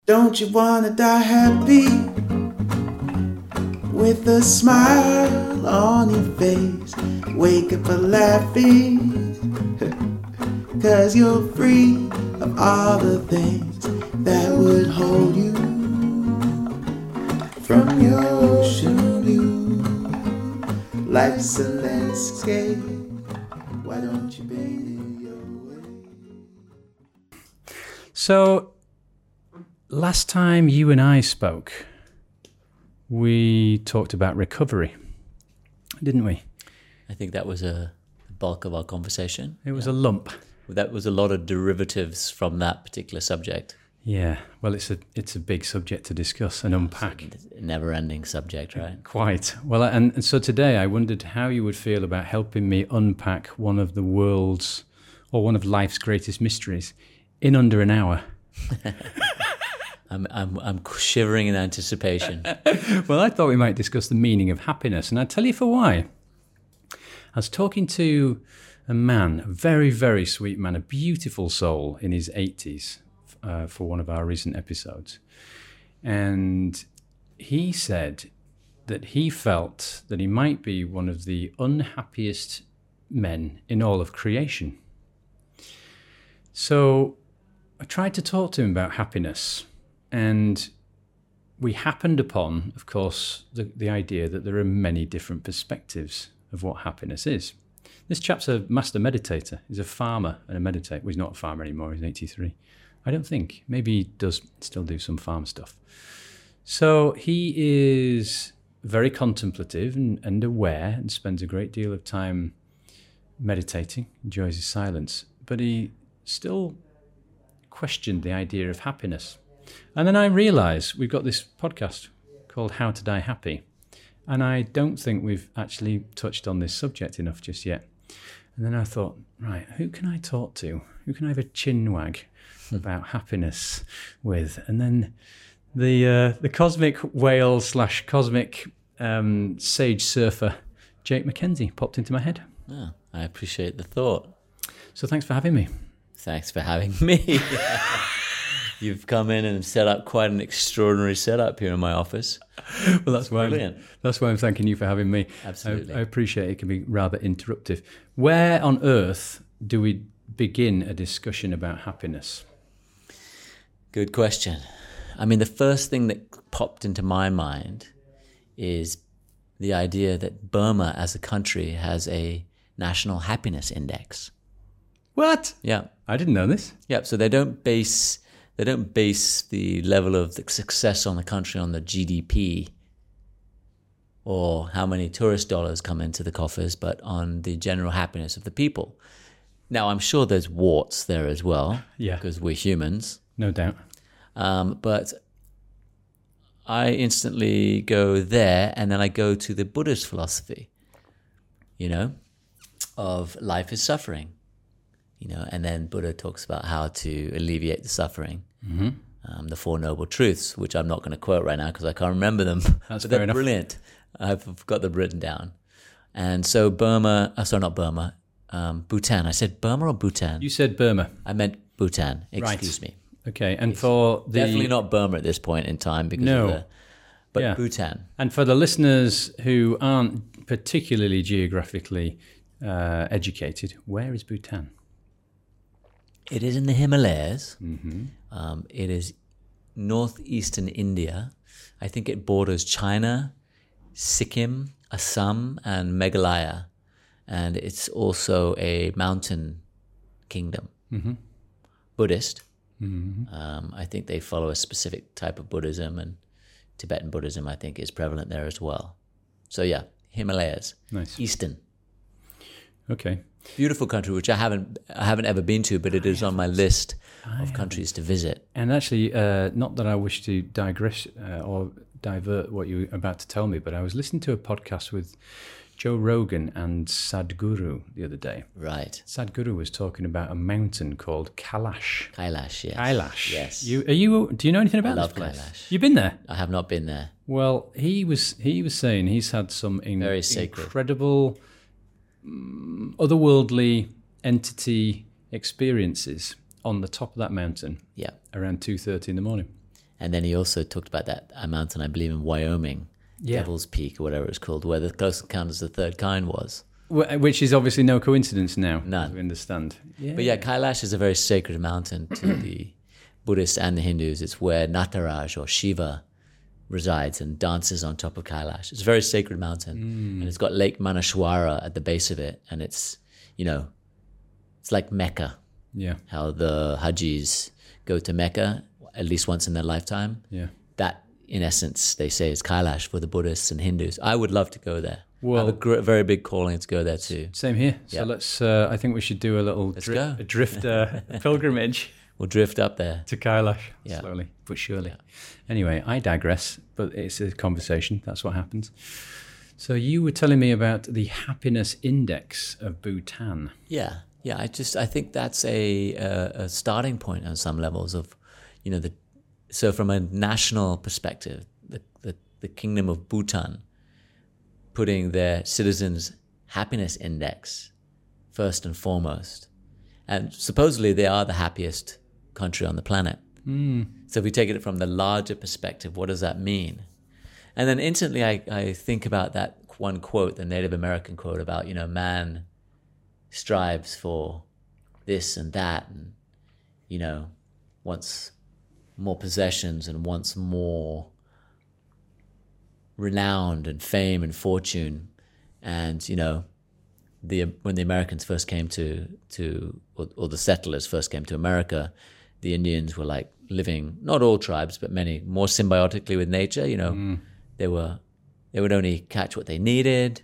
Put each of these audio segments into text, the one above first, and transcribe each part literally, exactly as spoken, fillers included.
Don't you wanna die happy with a smile on your face? Wake up a laughing, cause you're free of all the things that would hold you from your ocean view. Life's a landscape, why don't you paint it your way? So, last time you and I spoke, we talked about recovery, didn't we? I think that was a bulk of our conversation. It was yeah. a lump. That was a lot of derivatives from that particular subject. Yeah, well, it's a it's a big subject to discuss and unpack. It's a never-ending subject, right? Quite. Well, and, and so today I wondered how you would feel about helping me unpack one of the world's, or one of life's greatest mysteries in under an hour. I'm I'm I'm shivering in anticipation. Well, I thought we might discuss the meaning of happiness, and I'll tell you for why. I was talking to a man, a very, very sweet man, a beautiful soul in his eighties uh, for one of our recent episodes. And he said that he felt that he might be one of the unhappiest men in all of creation. So I tried to talk to him about happiness, and we happened upon, of course, the, the idea that there are many different perspectives of what happiness is. This chap's a master meditator. He's a farmer and a meditator. Well, he's not a farmer anymore. He's eighty-three. I don't think. Maybe he does still do some farm stuff. So he is very contemplative and, and aware and spends a great deal of time meditating, enjoys his silence. But he still questioned the idea of happiness. And then I realised we've got this podcast called How to Die Happy. And I don't think we've actually touched on this subject enough just yet. And then I thought, right, who can I talk to? Who can I have a chin wag about happiness with? And then the uh, the cosmic whale slash cosmic um, sage surfer, Jake McKenzie, popped into my head. Oh, I appreciate the thought. So thanks for having me. Thanks for having me. You've come in and set up quite an extraordinary setup here in my office. Well, that's why I'm, that's why I'm thanking you for having me. Absolutely. I, I appreciate it. It can be rather interruptive. Where on earth do we begin a discussion about happiness? Good question. I mean, the first thing that popped into my mind is the idea that Burma as a country has a national happiness index. What? Yeah. I didn't know this. Yeah, so they don't base... They don't base the level of the success on the country on the G D P or how many tourist dollars come into the coffers, but on the general happiness of the people. Now, I'm sure there's warts there as well, yeah, because we're humans. No doubt. Um, but I instantly go there, and then I go to the Buddhist philosophy, you know, of life is suffering. You know, and then Buddha talks about how to alleviate the suffering. Mm-hmm. Um, the Four Noble Truths, which I'm not going to quote right now because I can't remember them. That's but they're fair enough. Brilliant. I've got them written down. And so Burma, oh, sorry, not Burma, um, Bhutan. I said Burma or Bhutan? You said Burma. I meant Bhutan. Excuse right. me. Okay, and it's for the... Definitely not Burma at this point in time because no. of the... But yeah. Bhutan. And for the listeners who aren't particularly geographically uh, educated, where is Bhutan? It is in the Himalayas. Mm-hmm. Um, it is northeastern India. I think it borders China, Sikkim, Assam, and Meghalaya. And it's also a mountain kingdom. Mm-hmm. Buddhist. Mm-hmm. Um, I think they follow a specific type of Buddhism, and Tibetan Buddhism, I think, is prevalent there as well. So yeah, Himalayas. Nice. Eastern. Okay. Beautiful country, which I haven't I haven't ever been to, but it is on my list of countries to visit. And actually, uh, not that I wish to digress uh, or divert what you were about to tell me, but I was listening to a podcast with Joe Rogan and Sadhguru the other day. Right. Sadhguru was talking about a mountain called Kailash. Kailash, yes. Kailash. Yes. You are you? Do you know anything about I love this place? Kailash. You've been there? I have not been there. Well, he was he was saying he's had some in, Very sacred. incredible, um, otherworldly entity experiences on the top of that mountain. Yeah. Around two thirty in the morning. And then he also talked about that a mountain, I believe, in Wyoming, Yeah. Devil's Peak or whatever it's called, where the Close Encounters of the Third Kind was. Wh- Which is obviously no coincidence now, None. as we understand. Yeah. But yeah, Kailash is a very sacred mountain to the Buddhists and the Hindus. It's where Nataraj or Shiva resides and dances on top of Kailash. It's a very sacred mountain. Mm. And it's got Lake Manashwara at the base of it. And it's, you know, it's like Mecca, Yeah, how the Hajis go to Mecca at least once in their lifetime. yeah. That, in essence, they say is Kailash for the Buddhists and Hindus. I would love to go there. Well- I have a gr- very big calling to go there too. Same here. So Yeah. let's. Uh, I think we should do a little Let's dri- go. a drift uh, pilgrimage We'll drift up there. to Kailash Yeah. slowly but surely. Anyway, I digress, but it's a conversation. That's what happens. So you were telling me about the happiness index of Bhutan. Yeah, yeah. I just I think that's a a, a starting point on some levels of, you know, the so from a national perspective, the the, the Kingdom of Bhutan putting their citizens' happiness index first and foremost, and supposedly they are the happiest country on the planet. Mm. So if we take it from the larger perspective, what does that mean? And then instantly I, I think about that one quote, the Native American quote about, you know, man strives for this and that and, you know, wants more possessions and wants more renown and fame and fortune. And, you know, the when the Americans first came to, to or, or the settlers first came to America, the Indians were like living, not all tribes, but many, more symbiotically with nature. You know, Mm. they were, they would only catch what they needed.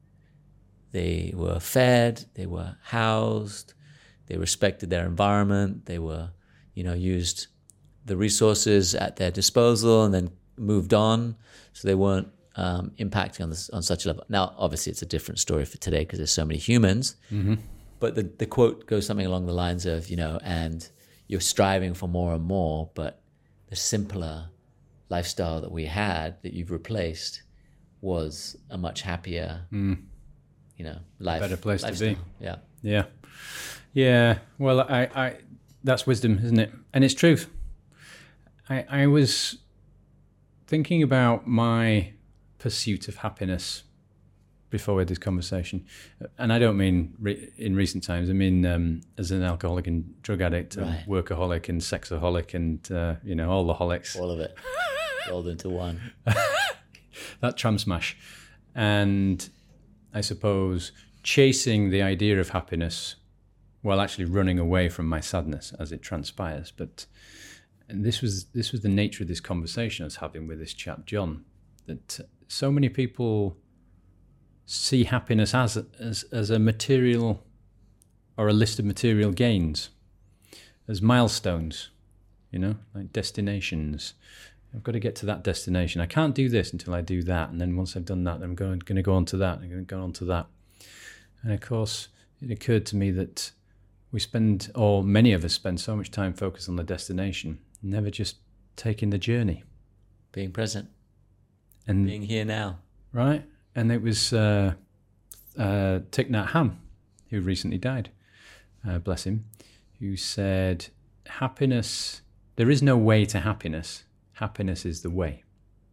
They were fed, they were housed, they respected their environment, they were, you know, used the resources at their disposal and then moved on. So they weren't um, impacting on this on such a level. Now, obviously, it's a different story for today because there's so many humans. Mm-hmm. But the, the quote goes something along the lines of, you know, and you're striving for more and more, but the simpler lifestyle that we had that you've replaced was a much happier, Mm. you know, life. Better place to lifestyle. be. Yeah. Yeah, yeah. Well, I, I, that's wisdom, isn't it? And it's truth. I, I was thinking about my pursuit of happiness before we had this conversation, and I don't mean re- in recent times. I mean um, as an alcoholic and drug addict, and Right. workaholic and sexaholic, and uh, you know, all the holics. All of it rolled into one. That tram smash. And I suppose chasing the idea of happiness while actually running away from my sadness as it transpires. But and this was this was the nature of this conversation I was having with this chap, John, that so many people see happiness as as, as a material or a list of material gains, as milestones, you know, like destinations. I've got to get to that destination. I can't do this until I do that. And then once I've done that, I'm going, going to go on to that. I'm going to go on to that. And of course, it occurred to me that we spend, or many of us spend so much time focused on the destination, never just taking the journey. Being present, And being here now. right? And it was uh, uh, Thich Nhat Hanh, who recently died, uh, bless him, who said, happiness, there is no way to happiness. Happiness is the way.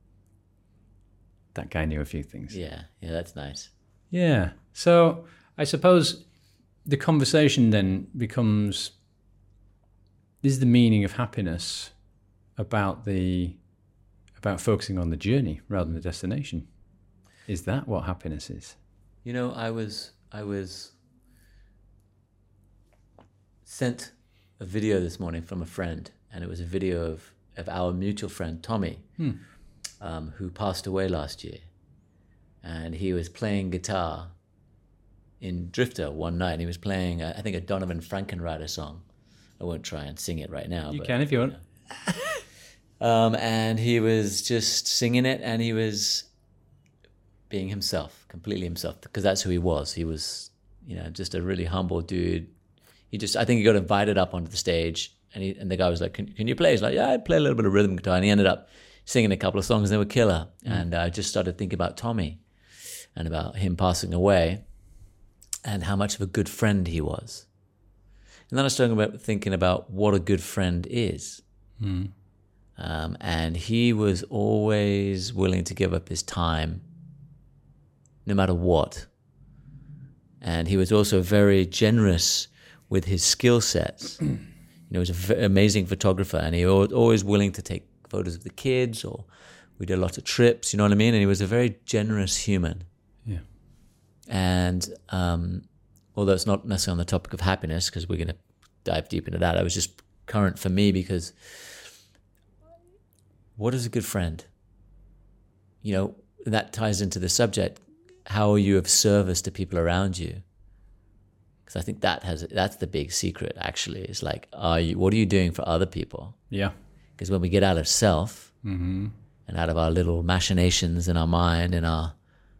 That guy knew a few things. Yeah, yeah, that's nice. Yeah. So I suppose the conversation then becomes, is the meaning of happiness about the about focusing on the journey rather than the destination? Is that what happiness is? You know, I was I was sent a video this morning from a friend, and it was a video of, of our mutual friend Tommy, Hmm. um, who passed away last year. And he was playing guitar in Drifter one night. And he was playing, uh, I think, a Donovan Frankenreiter song. I won't try and sing it right now. You but, can if you want. Um, and he was just singing it, and he was being himself, completely himself, because that's who he was. He was, you know, just a really humble dude. He just, I think he got invited up onto the stage, and he, and the guy was like, can, can you play? He's like, yeah, I play a little bit of rhythm guitar. And he ended up singing a couple of songs, and they were killer. Mm. And I just started thinking about Tommy and about him passing away and how much of a good friend he was. And then I started about thinking about what a good friend is. Mm. Um, and he was always willing to give up his time, no matter what. And he was also very generous with his skill sets. You know, he was an v- amazing photographer, and he was always willing to take photos of the kids, or we did a lot of trips, you know what I mean? And he was a very generous human. Yeah. And um, although it's not necessarily on the topic of happiness, because we're going to dive deep into that, it was just current for me because what is a good friend? You know, that ties into the subject. How are you of service to people around you? Because I think that has that's the big secret. Actually, is like, are you? What are you doing for other people? Yeah. Because when we get out of self Mm-hmm. and out of our little machinations in our mind and our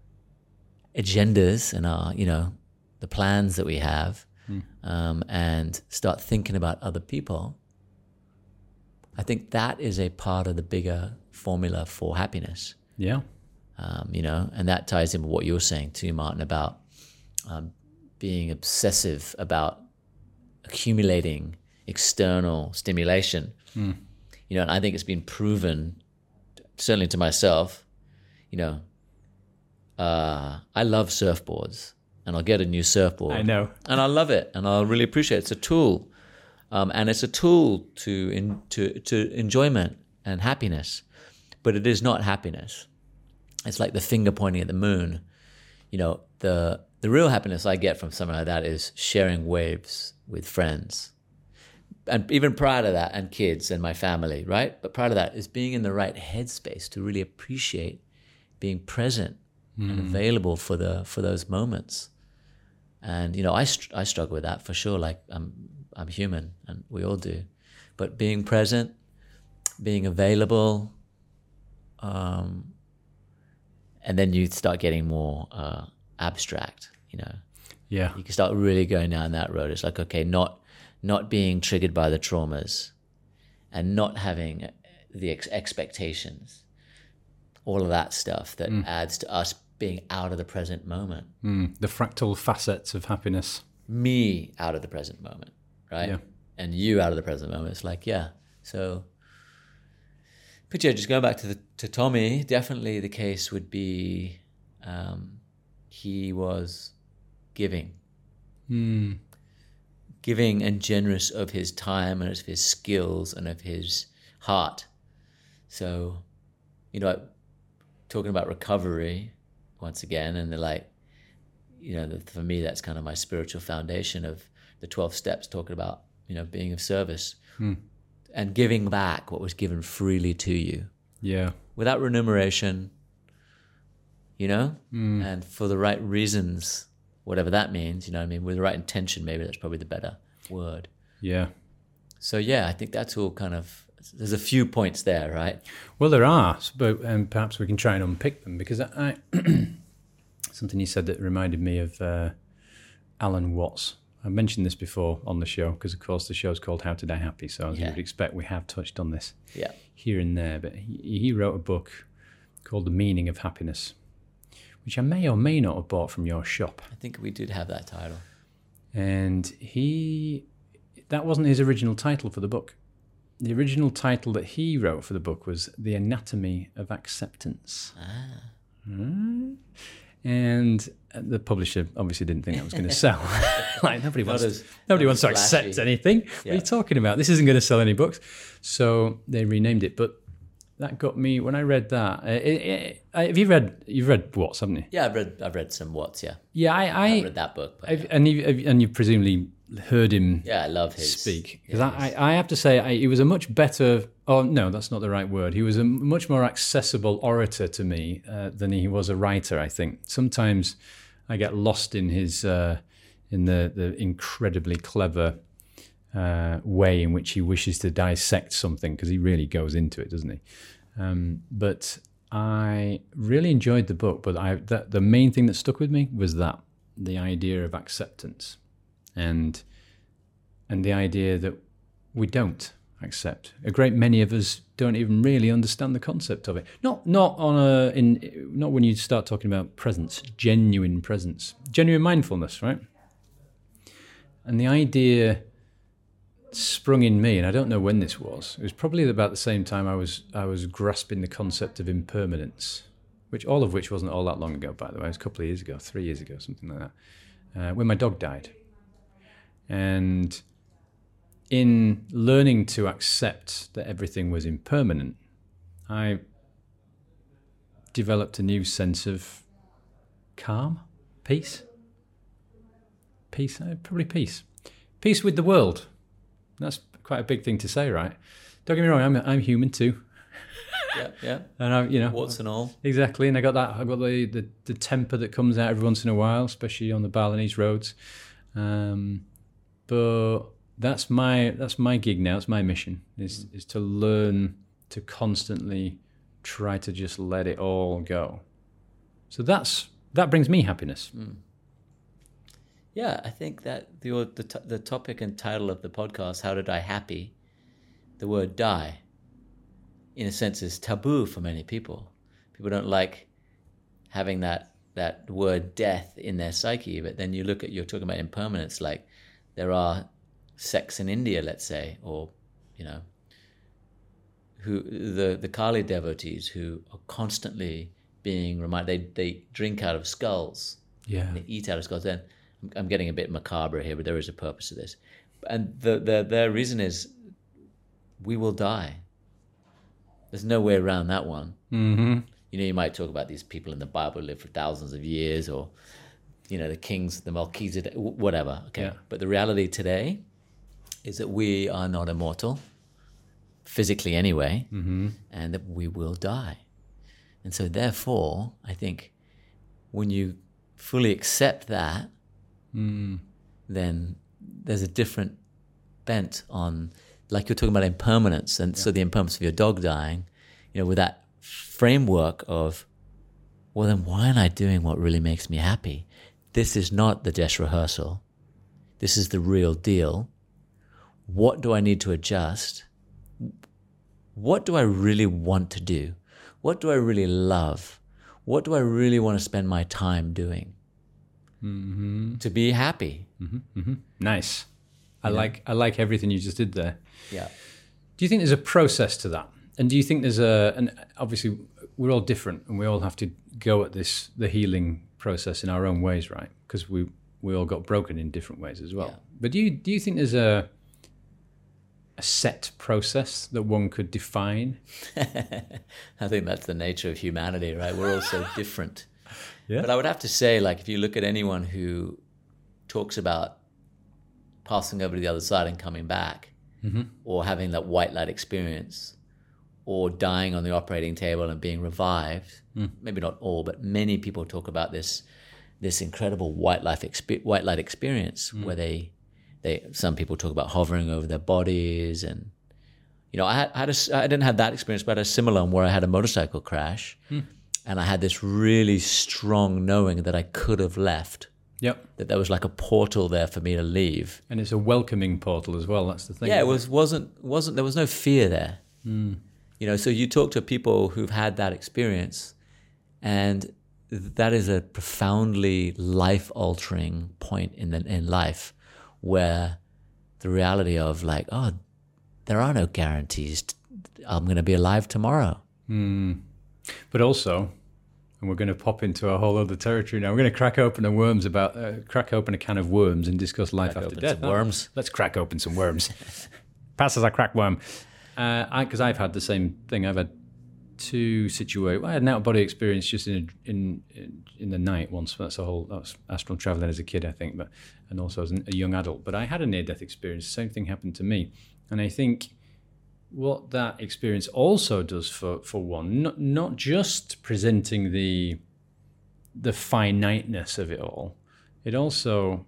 agendas and our, you know, the plans that we have, mm. um, and start thinking about other people, I think that is a part of the bigger formula for happiness. Yeah. Um, you know, and that ties in with what you're saying too, Martin, about um, being obsessive about accumulating external stimulation. Mm. You know, and I think it's been proven, certainly to myself, you know, uh, I love surfboards, and I'll get a new surfboard. I know. And I love it, and I really appreciate it. It's a tool. Um, and it's a tool to, in, to to enjoyment and happiness, but it is not happiness. It's like the finger pointing at the moon. You know, the the real happiness I get from something like that is sharing waves with friends. And even prior to that, and kids and my family, right? But prior to that is being in the right headspace to really appreciate being present mm. and available for the for those moments. And, you know, I, str- I struggle with that for sure. Like, I'm I'm human, and we all do. But being present, being available, um, and then you start getting more uh, abstract, you know. Yeah. You can start really going down that road. It's like, okay, not not being triggered by the traumas and not having the ex- expectations, all of that stuff that mm. adds to us being out of the present moment. Mm. The fractal facets of happiness. Me out of the present moment, right? Yeah. And you out of the present moment. It's like, yeah. So, but yeah, just going back to the to Tommy, definitely the case would be um, he was giving. Mm. Giving and generous of his time and of his skills and of his heart. So, you know, talking about recovery once again, and they're like, you know, for me, that's kind of my spiritual foundation of the twelve steps, talking about, you know, being of service mm. and giving back what was given freely to you. Yeah. Without remuneration, you know, mm. and for the right reasons, whatever that means, you know what I mean? With the right intention, maybe that's probably the better word. Yeah. So, yeah, I think that's all kind of, there's a few points there, right? Well, there are, but um, perhaps we can try and unpick them, because I, I something you said that reminded me of uh, Alan Watts. I mentioned this before on the show, because, of course, the show's called How to Die Happy, so as yeah. you would expect, we have touched on this yeah. here and there. But he, he wrote a book called The Meaning of Happiness, which I may or may not have bought from your shop. I think we did have that title. And he, that wasn't his original title for the book. The original title that he wrote for the book was The Anatomy of Acceptance. Ah. Mm. And the publisher obviously didn't think that was going to sell. Like, nobody wants, as, to, nobody wants to flashy. accept anything. Yeah. What are you talking about? This isn't going to sell any books. So they renamed it. But that got me, when I read that, it, it, it, have you read, you've read Watts, haven't you? Yeah, I've read I've read some Watts, yeah. Yeah, I... I I've read that book. But, yeah. And, you, and you've presumably heard him yeah, I love his, speak. Because yeah, I, I have to say, I, he was a much better... Oh, no, that's not the right word. He was a much more accessible orator to me uh, than he was a writer, I think. Sometimes I get lost in his... Uh, in the, the incredibly clever uh, way in which he wishes to dissect something, because he really goes into it, doesn't he? Um, but I really enjoyed the book, but I the, the main thing that stuck with me was that, the idea of acceptance, and and the idea that we don't accept. A great many of us don't even really understand the concept of it. Not not on a in not when you start talking about presence, genuine presence, genuine mindfulness, right? And the idea sprung in me, and I don't know when this was. It was probably about the same time I was I was grasping the concept of impermanence, which all of which wasn't all that long ago, by the way. It was a couple of years ago, three years ago, something like that, uh, when my dog died. And in learning to accept that everything was impermanent, I developed a new sense of calm, peace. Peace, uh, probably peace. Peace with the world. That's quite a big thing to say, right? Don't get me wrong, I'm I'm human too. Yeah, yeah. And I, you know, Warts and all. Exactly, and I got that. I got the, the the temper that comes out every once in a while, especially on the Balinese roads. Um, but that's my that's my gig now. It's my mission is is to learn to constantly try to just let it all go. So that's that brings me happiness. Mm. Yeah, I think that the the t- the topic and title of the podcast, "How to Die Happy," the word "die," in a sense, is taboo for many people. People don't like having that that word "death" in their psyche. But then you look at, you're talking about impermanence. Like there are sects in India, let's say, or you know, who the the Kali devotees who are constantly being reminded. They they drink out of skulls. Yeah, They eat out of skulls. Then I'm getting a bit macabre here, but there is a purpose to this. And the, the, their reason is, we will die. There's no way around that one. Mm-hmm. You know, you might talk about these people in the Bible who lived for thousands of years, or, you know, the kings, the Melchizedek, whatever. Okay. Yeah. But the reality today is that we are not immortal, physically anyway, Mm-hmm. and that we will die. And so therefore, I think when you fully accept that, Mm. then there's a different bent on, like you're talking about impermanence, and yeah. So the impermanence of your dog dying, you know, with that framework of, well, then why am I doing what really makes me happy? This is not the dress rehearsal. This is the real deal. What do I need to adjust? What do I really want to do? What do I really love? What do I really want to spend my time doing? Mm-hmm. To be happy. Mm-hmm. Mm-hmm. Nice. I You know? like I like everything you just did there. Yeah. Do you think there's a process to that? And do you think there's a, and obviously we're all different and we all have to go at this, the healing process in our own ways, right? Because we we all got broken in different ways as well. Yeah. But do you do you think there's a a set process that one could define? I think that's the nature of humanity, right? We're all so different. Yeah. But I would have to say, like, if you look at anyone who talks about passing over to the other side and coming back, mm-hmm. or having that white light experience, or dying on the operating table and being revived, mm. maybe not all, but many people talk about this this incredible white light exp- white light experience mm. where they they some people talk about hovering over their bodies, and you know, I had, I had a, I didn't have that experience, but I had a similar one where I had a motorcycle crash. Mm. And I had this really strong knowing that I could have left. Yep. That there was like a portal there for me to leave. And it's a welcoming portal as well. That's the thing. Yeah, it was wasn't wasn't there was no fear there. Mm. You know, so you talk to people who've had that experience, and that is a profoundly life-altering point in the, in life, where the reality of like, oh, there are no guarantees. I'm going to be alive tomorrow. Mm. But also, and we're going to pop into a whole other territory now. We're going to crack open a worms about uh, crack open a can of worms and discuss life crack after open death. Some worms. Let's crack open some worms. Pass as a crack worm. Uh, I because I've had the same thing. I've had two situations. I had an out of body experience just in a, in in the night once. That's a whole. That was astral traveling as a kid, I think, but and also as an, a young adult. But I had a near death experience. The same thing happened to me, and I think what that experience also does for, for one, not not just presenting the the finiteness of it all, it also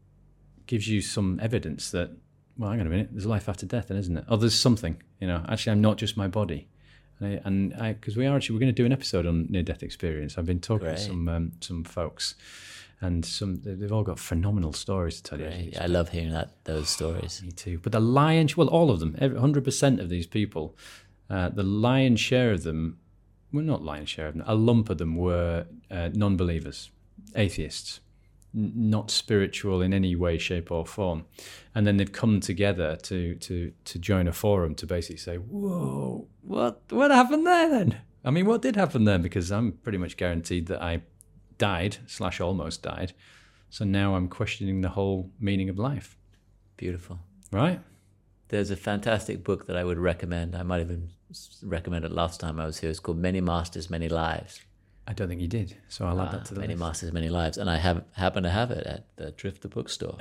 gives you some evidence that, well, hang on a minute, there's life after death, then, isn't it? Oh, there's something, you know. Actually, I'm not just my body, and I, and I because we are actually we're going to do an episode on near death experience. I've been talking Great. to some um, some folks. And some, they've all got phenomenal stories to tell you. Right. I love hearing that those stories. Me too. But the lion's, well, all of them, one hundred percent of these people, uh, the lion's share of them, well, not lion's share of them, a lump of them were uh, non-believers, atheists. n- not spiritual in any way, shape, or form, and then they've come together to to to join a forum to basically say, "Whoa, what what happened there then?" I mean, what did happen there? Because I'm pretty much guaranteed that I died slash almost died, so now I'm questioning the whole meaning of life. Beautiful. Right? There's a fantastic book that I would recommend. I might even recommend it last time I was here. It's called Many Masters, Many Lives. I don't think you did, so I'll add Ah, that to the Many list. Masters, Many Lives. And I have happen to have it at the Drifter bookstore.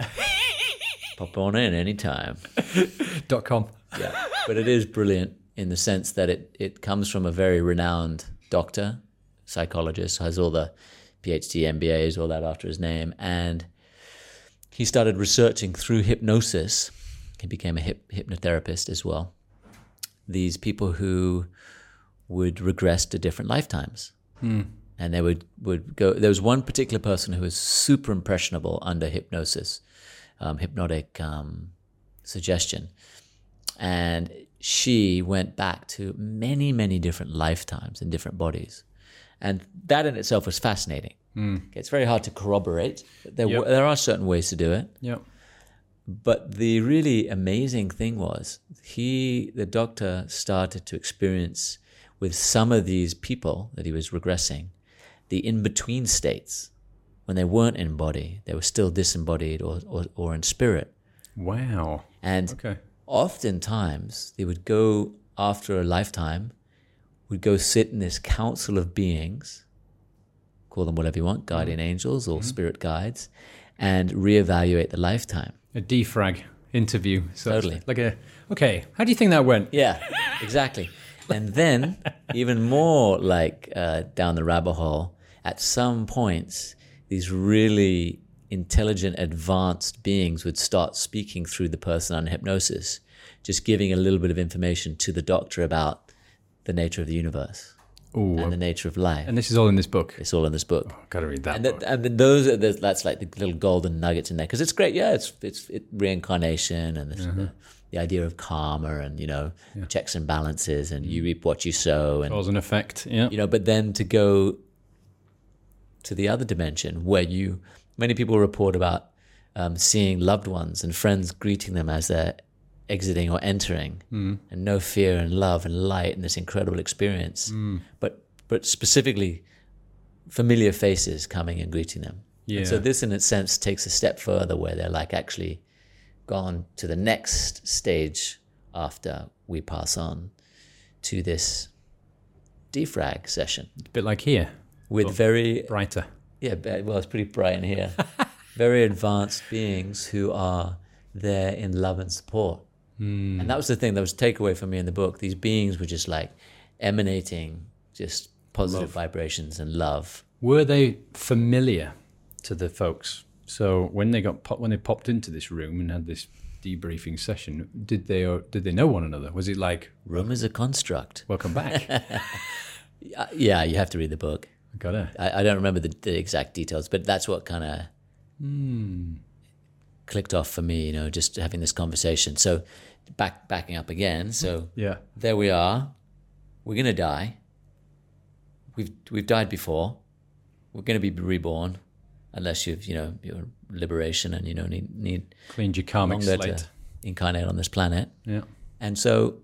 Pop on in anytime. Dot com. Yeah. But it is brilliant in the sense that it, it comes from a very renowned doctor, psychologist, has all the PhD, M B As, all that after his name. And he started researching through hypnosis. He became a hip, hypnotherapist as well. These people who would regress to different lifetimes. Hmm. And they would, would go, there was one particular person who was super impressionable under hypnosis, um, hypnotic um, suggestion. And she went back to many, many different lifetimes in different bodies. And that in itself was fascinating. Mm. It's very hard to corroborate. But there, Yep. w- there are certain ways to do it. Yep. But the really amazing thing was he, the doctor, started to experience with some of these people that he was regressing, the in-between states. When they weren't in body, they were still disembodied or, or, or in spirit. Wow. And Okay. oftentimes they would go after a lifetime, would go sit in this council of beings, call them whatever you want, guardian angels or spirit guides, and reevaluate the lifetime. A defrag interview. So it's Totally. Like a, okay, how do you think that went? Yeah, exactly. And then, even more like uh, down the rabbit hole, at some points, these really intelligent, advanced beings would start speaking through the person under hypnosis, just giving a little bit of information to the doctor about the nature of the universe Ooh, and the nature of life. and this is all in this book. It's all in this book. Got to read that And, book. that, and then those are the, that's like the little golden nuggets in there because it's great. Yeah, it's it's it, reincarnation and this, the, the idea of karma and you know checks and balances and you reap what you sow and Cause and effect. Yeah. you know. But then to go to the other dimension where you many people report about um, seeing loved ones and friends greeting them as they're exiting or entering, Mm. and no fear and love and light and this incredible experience. Mm. But but specifically familiar faces coming and greeting them. Yeah. And so this in its sense takes a step further where they're like actually gone to the next stage after we pass on to this defrag session A bit like here, with very brighter. yeah ba- well it's pretty bright in here very advanced beings who are there in love and support. Mm. And that was the thing that was takeaway for me in the book. These beings were just like emanating just positive vibrations and love. Were they familiar to the folks? So when they got pop, when they popped into this room and had this debriefing session, did they or did they know one another? Was it like, Room is a construct. welcome back? Uh, yeah, you have to read the book. Gotta. I, I don't remember the, the exact details, but that's what kind of Mm. clicked off for me, you know, just having this conversation. So back backing up again. So Yeah. there we are. We're gonna die. We've we've died before. We're gonna be reborn, unless you've you know your liberation and you know need need Cleaned your karmic longer slate. to incarnate on this planet. Yeah. And so,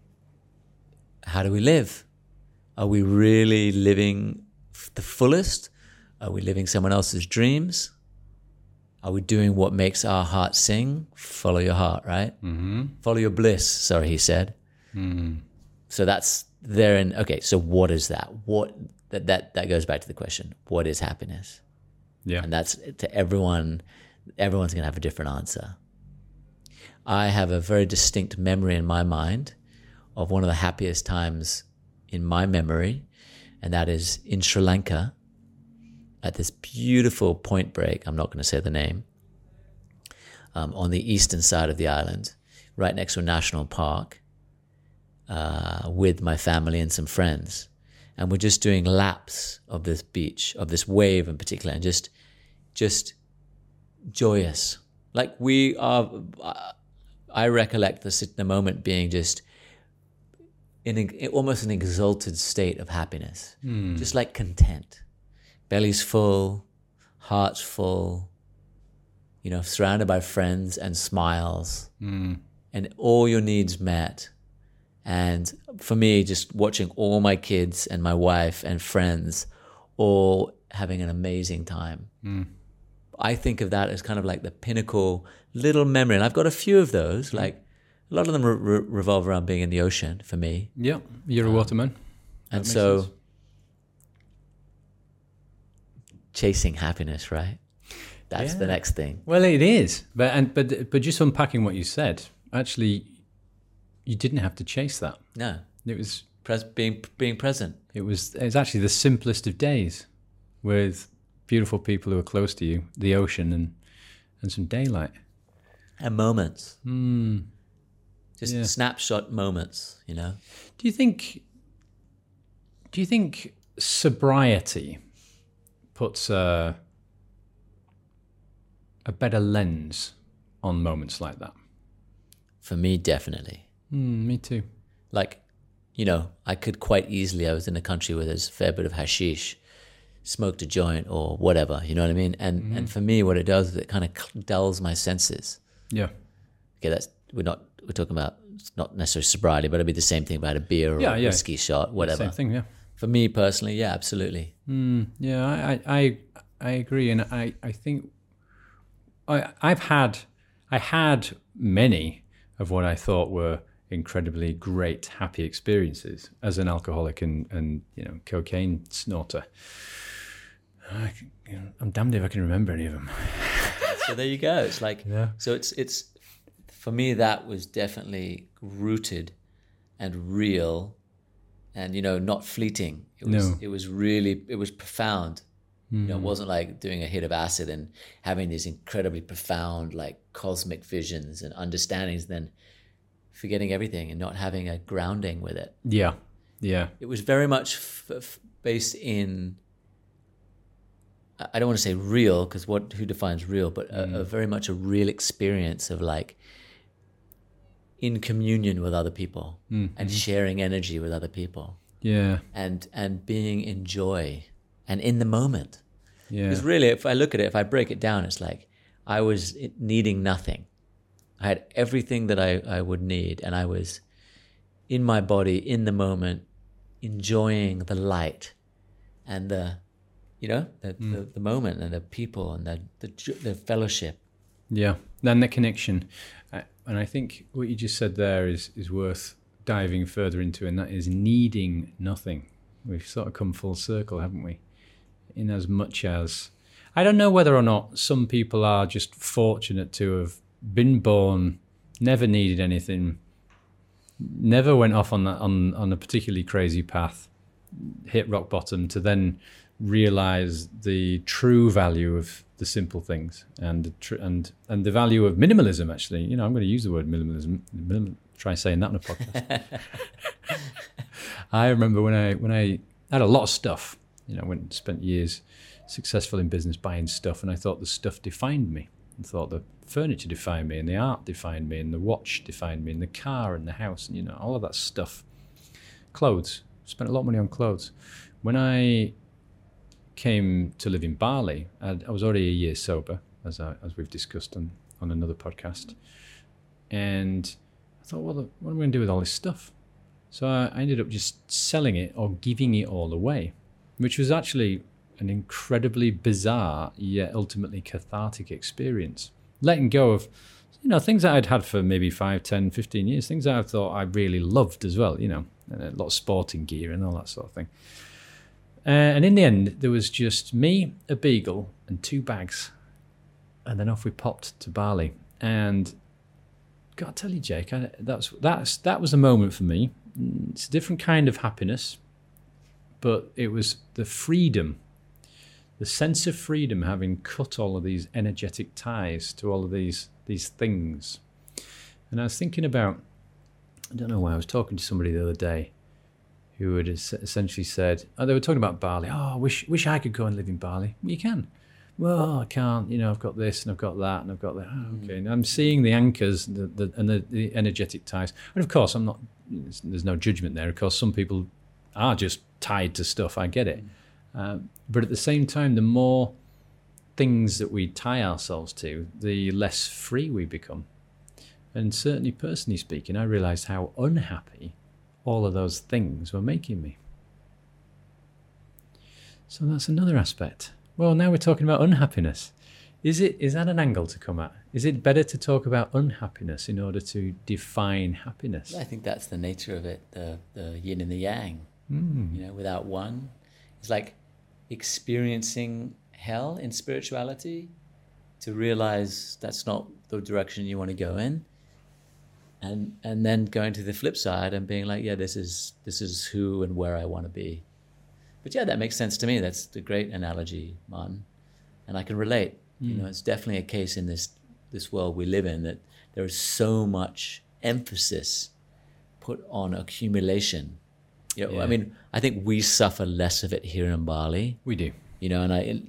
how do we live? Are we really living f- the fullest? Are we living someone else's dreams? Are we doing what makes our heart sing? Follow your heart, right? Mm-hmm. Follow your bliss, sorry, he said. Mm. So that's there. And okay, so what is that? What that, that that goes back to the question: what is happiness? Yeah. And that's to everyone. Everyone's going to have a different answer. I have a very distinct memory in my mind of one of the happiest times in my memory, and that is in Sri Lanka at this beautiful point break. I'm not going to say the name. Um, on the eastern side of the island, right next to a national park, uh, with my family and some friends. And we're just doing laps of this beach, of this wave in particular, and just, just joyous. Like we are, I recollect the, the moment being just in a, almost an exalted state of happiness, Mm. just like content. Belly's full, heart's full, you know, surrounded by friends and smiles, Mm. and all your needs met. And for me, just watching all my kids and my wife and friends all having an amazing time. Mm. I think of that as kind of like the pinnacle little memory. And I've got a few of those. Like a lot of them re- re- revolve around being in the ocean for me. Yeah, you're a waterman. And makes so sense. chasing happiness, right? That's the Yeah. next thing. Well, it is, but and but but just unpacking what you said, actually, you didn't have to chase that. No, It was Pres- being being present. it was it's actually the simplest of days, with beautiful people who are close to you, the ocean, and and some daylight. And moments. Mm. Just Yeah. snapshot moments, you know? Do you think? Do you think sobriety puts a a better lens on moments like that? For me, definitely. Mm, me too. Like, you know, I could quite easily, I was in a country where there's a fair bit of hashish, smoked a joint or whatever, you know what I mean? And Mm-hmm. and for me, what it does is it kind of dulls my senses. Yeah. Okay, that's, we're not, we're talking about, it's not necessarily sobriety, but it'd be the same thing about a beer or Yeah, a yeah. whiskey shot, whatever. Same thing. Yeah. For me personally, yeah, absolutely. Mm, yeah, I, I, I, I agree, and I, I think I, I've had, I had many of what I thought were incredibly great, happy experiences as an alcoholic and, and you know, cocaine snorter. I, can- you know, I'm damned if I can remember any of them. So there you go. It's like, Yeah. so it's, it's, for me, that was definitely rooted and real and, you know, not fleeting. It was, No. it was really, it was profound. You know, it wasn't like doing a hit of acid and having these incredibly profound, like cosmic visions and understandings, and then forgetting everything and not having a grounding with it. Yeah, yeah, It was very much f- f- based in, I I don't want to say real, because what, who defines real, but a, a very much a real experience of like in communion with other people and sharing energy with other people yeah, and, and being in joy and in the moment. yeah. Because really, if I look at it, if I break it down, it's like I was needing nothing. I had everything that I, I would need, and I was in my body, in the moment, enjoying the light and the, you know, the, the, the moment and the people and the, the, jo- the fellowship. Yeah, and the connection. Uh, And I think what you just said there is, is worth diving further into, and that is needing nothing. We've sort of come full circle, haven't we? In as much as, I don't know whether or not some people are just fortunate to have been born, never needed anything, never went off on that on, on a particularly crazy path, hit rock bottom, to then realize the true value of the simple things and the tr- and and the value of minimalism. Actually, you know, I'm going to use the word minimalism. Minim- try saying that on a podcast. I remember when I when I had a lot of stuff. You know, went and spent years successful in business buying stuff, and I thought the stuff defined me. I thought the furniture defined me, and the art defined me, and the watch defined me, and the car and the house, and you know, all of that stuff. Clothes. Spent a lot of money on clothes. When I came to live in Bali, I'd, I was already a year sober, as I, as we've discussed on, on another podcast. And I thought, well, what am I going to do with all this stuff? So I, I ended up just selling it or giving it all away, which was actually an incredibly bizarre yet ultimately cathartic experience. Letting go of, you know, things that I'd had for maybe five, ten, fifteen years, things that I thought I really loved as well, you know, and a lot of sporting gear and all that sort of thing. Uh, and in the end, there was just me, a beagle, and two bags. And then off we popped to Bali. And got to tell you, Jake, I, that's that's that was a moment for me. It's a different kind of happiness, but it was the freedom, the sense of freedom, having cut all of these energetic ties to all of these these things. And I was thinking about, I don't know why, I was talking to somebody the other day who had es- essentially said, oh, they were talking about Bali. Oh, I wish, wish I could go and live in Bali. Well, you can. Well, I can't. You know, I've got this and I've got that and I've got that. Oh, okay. And I'm seeing the anchors the, the, and the, the energetic ties. And of course, I'm not, there's no judgment there. Of course, some people are just tied to stuff. I get it. Um, but at the same time, the more things that we tie ourselves to, the less free we become. And certainly, personally speaking, I realized how unhappy all of those things were making me. So that's another aspect. Well, now we're talking about unhappiness. Is it is that an angle to come at? Is it better to talk about unhappiness in order to define happiness? I think that's the nature of it, the, the yin and the yang. Mm. You know, without one, it's like experiencing hell in spirituality to realize that's not the direction you want to go in. And and then going to the flip side and being like, yeah, this is this is who and where I want to be. But yeah, that makes sense to me. That's the great analogy, Martin. And I can relate. Mm. You know, it's definitely a case in this this world we live in that there is so much emphasis put on accumulation. You know, Yeah. I mean, I think we suffer less of it here in Bali. We do. You know, and I.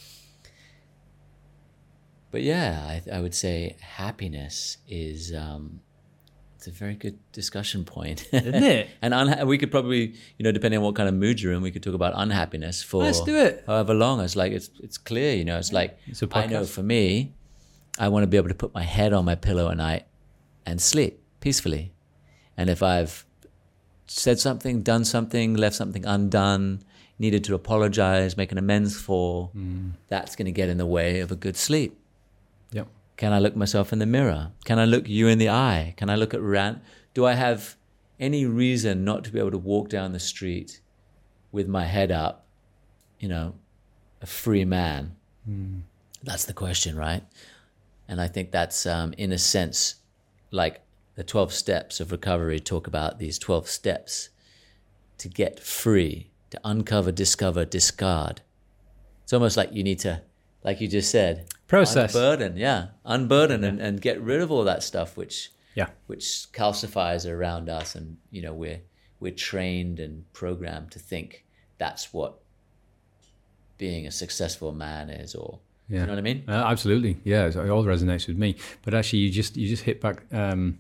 But yeah, I, I would say happiness is. Um, It's a very good discussion point, Isn't it? And unha- we could probably, you know, depending on what kind of mood you're in, we could talk about unhappiness for Let's do it. however long. It's like it's it's clear, you know. It's like It's a I know podcast. for me, I want to be able to put my head on my pillow at night and sleep peacefully. And if I've said something, done something, left something undone, needed to apologize, make an amends for, Mm. that's going to get in the way of a good sleep. Yep. Can I look myself in the mirror? Can I look you in the eye? Can I look at ran? Do I have any reason not to be able to walk down the street with my head up, you know, a free man? Mm. That's the question, right? And I think that's, um, in a sense, like the twelve steps of recovery talk about these twelve steps to get free, to uncover, discover, discard. It's almost like you need to, like you just said, Process. unburden, yeah, unburden and, and get rid of all that stuff which Yeah. which calcifies around us, and you know we're we're trained and programmed to think that's what being a successful man is, or Yeah. you know what I mean? Uh, absolutely, yeah. It all resonates with me. But actually, you just you just hit back um,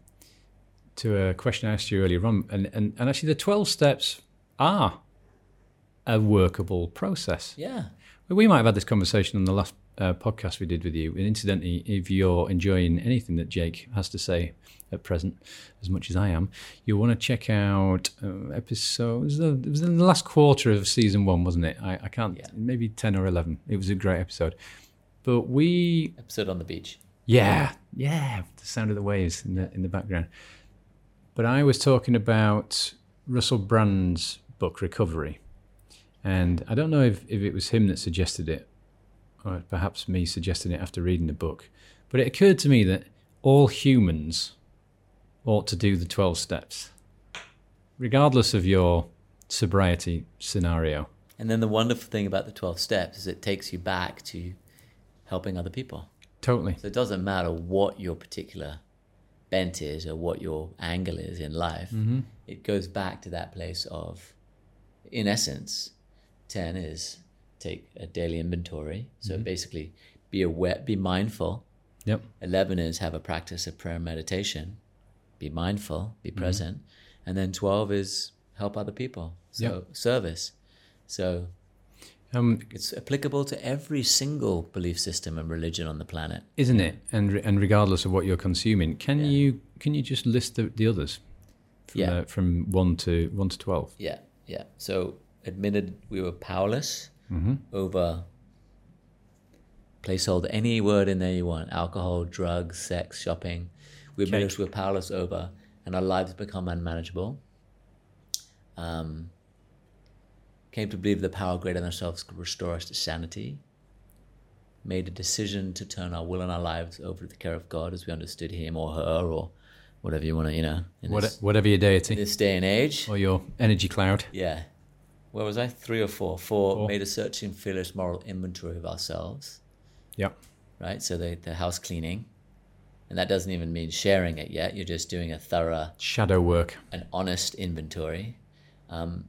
to a question I asked you earlier on, and, and and actually, the twelve steps are a workable process. Yeah, We might have had this conversation on the last uh, podcast we did with you. And incidentally, if you're enjoying anything that Jake has to say at present, as much as I am, you'll want to check out uh, episodes. It was in the last quarter of season one, wasn't it? I, I can't, Yeah. maybe ten or eleven. It was a great episode. But we, episode on the beach. yeah, yeah, the sound of the waves in the in the background. But I was talking about Russell Brand's book, Recovery. And I don't know if, if it was him that suggested it, or perhaps me suggesting it after reading the book. But it occurred to me that all humans ought to do the twelve steps, regardless of your sobriety scenario. And then the wonderful thing about the twelve steps is it takes you back to helping other people. Totally. So it doesn't matter what your particular bent is or what your angle is in life. Mm-hmm. It goes back to that place of, in essence, ten is take a daily inventory. So Mm-hmm. basically be aware, be mindful. Yep. eleven is have a practice of prayer and meditation. Be mindful, be Mm-hmm. present. And then twelve is help other people. So Yep. service. So Um, it's applicable to every single belief system and religion on the planet. isn't it? And re- and regardless of what you're consuming, can Yeah. you can you just list the, the others? From, Yeah. uh, from one to one to twelve. Yeah, yeah. So admitted we were powerless Mm-hmm. over, placeholder any word in there you want, alcohol, drugs, sex, shopping. We admitted Cake. we were powerless over, and our lives become unmanageable. Um, came to believe the power greater than ourselves could restore us to sanity. Made a decision to turn our will and our lives over to the care of God as we understood Him or her or whatever you want to, you know, in What, this, whatever your deity this day and age. or your energy cloud. Yeah. Where was I? Three or four? Four. Four. Made a searching, fearless moral inventory of ourselves. Yep. Right? So the, the house cleaning. And that doesn't even mean sharing it yet. You're just doing a thorough, Shadow work. an honest inventory. Um,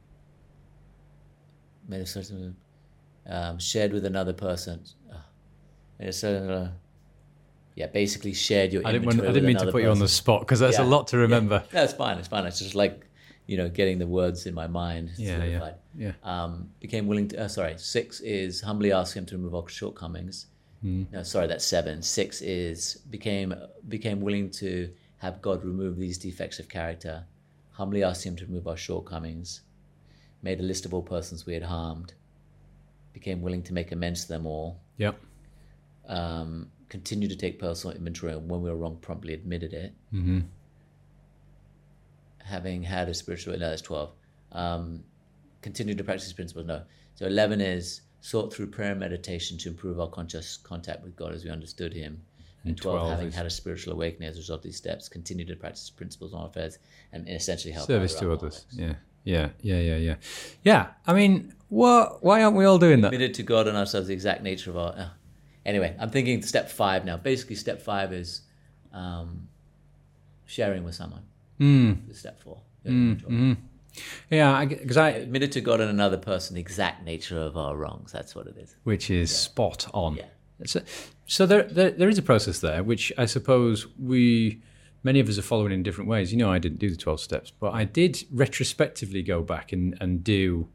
made a certain, um, shared with another person. Uh, made a certain, uh, yeah, basically shared your I didn't, inventory want, I didn't with mean to another put you on the person. spot because that's Yeah, a lot to yeah. remember. No, it's fine. It's fine. It's just like, you know, getting the words in my mind Yeah, solidified. yeah, Um, became willing to, uh, sorry, six is humbly ask him to remove all shortcomings. Mm. No, sorry, that's seven. Six is became became willing to have God remove these defects of character, humbly asked him to remove our shortcomings, made a list of all persons we had harmed, became willing to make amends to them all, Yep. um, continued to take personal inventory, and when we were wrong, promptly admitted it. Mm-hmm. Having had a spiritual, no, that's twelve. Um, continued to practice principles, no. So eleven is sought through prayer and meditation to improve our conscious contact with God as we understood him. And, And twelve, twelve having is- had a spiritual awakening as a result of these steps, continued to practice principles on our affairs and essentially help Service other to alcoholics. others. Yeah. Yeah. Yeah. Yeah. Yeah. Yeah. I mean, what? Why aren't we all doing that? Admitted to God and ourselves the exact nature of our... Uh, anyway, I'm thinking step five now. Basically, step five is um, sharing with someone. Mm. Step four. Mm-hmm. Yeah, because I, Admitted to God and another person the exact nature of our wrongs. That's what it is. which is spot on. Yeah. So, so there, there, there is a process there, which I suppose we, many of us are following in different ways. You know, I didn't do the twelve steps, but I did retrospectively go back and, and do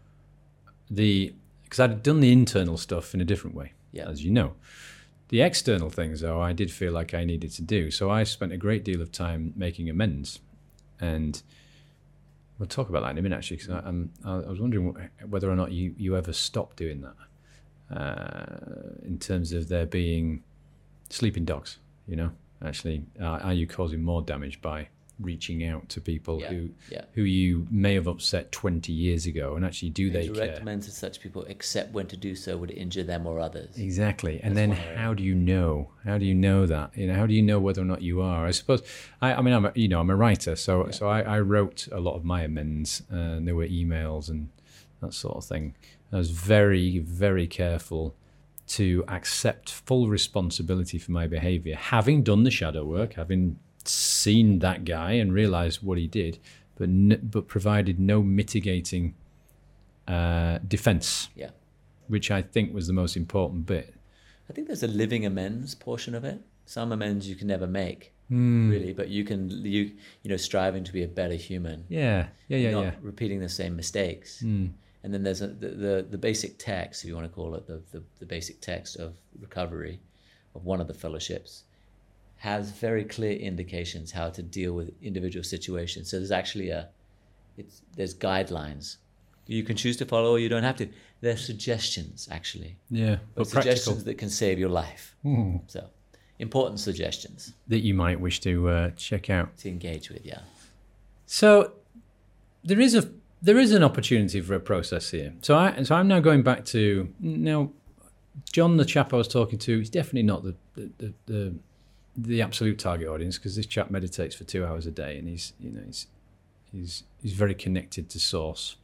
the, because I'd done the internal stuff in a different way, Yeah. as you know. The external things, though, I did feel like I needed to do. So I spent a great deal of time making amends. And we'll talk about that in a minute, actually, because I'm, I was wondering whether or not you, you ever stopped doing that uh, in terms of there being sleeping dogs, you know? Actually, uh, are you causing more damage by reaching out to people Yeah, who yeah. who you may have upset twenty years ago, and actually do they to care? recommend to such people, except when to do so would injure them or others. Exactly. And then one area. how do you know? How do you know that? You know, how do you know whether or not you are? I suppose, I, I mean, I'm a, you know, I'm a writer, so Yeah. so I, I wrote a lot of my amends, uh, and there were emails and that sort of thing. I was very, very careful to accept full responsibility for my behavior, having done the shadow work, having seen that guy and realized what he did, but n- but provided no mitigating uh, defense, Yeah. which I think was the most important bit. I think there's a living amends portion of it. Some amends you can never make, Hmm. really, but you can, you you know, striving to be a better human. Yeah, yeah, yeah, not yeah. repeating the same mistakes. Mm. And then there's a, the, the the basic text, if you want to call it, the, the, the basic text of recovery of one of the fellowships has very clear indications how to deal with individual situations. So there's actually a, it's there's guidelines. You can choose to follow or you don't have to. They're suggestions, actually. Yeah, But but practical suggestions that can save your life. Mm. So important suggestions that you might wish to uh, check out. to engage with, yeah. So there is a there is an opportunity for a process here. So I so I'm now going back to now. John, the chap I was talking to, he's definitely not the the the, the, the absolute target audience, because this chap meditates for two hours a day, and he's you know he's he's he's very connected to source.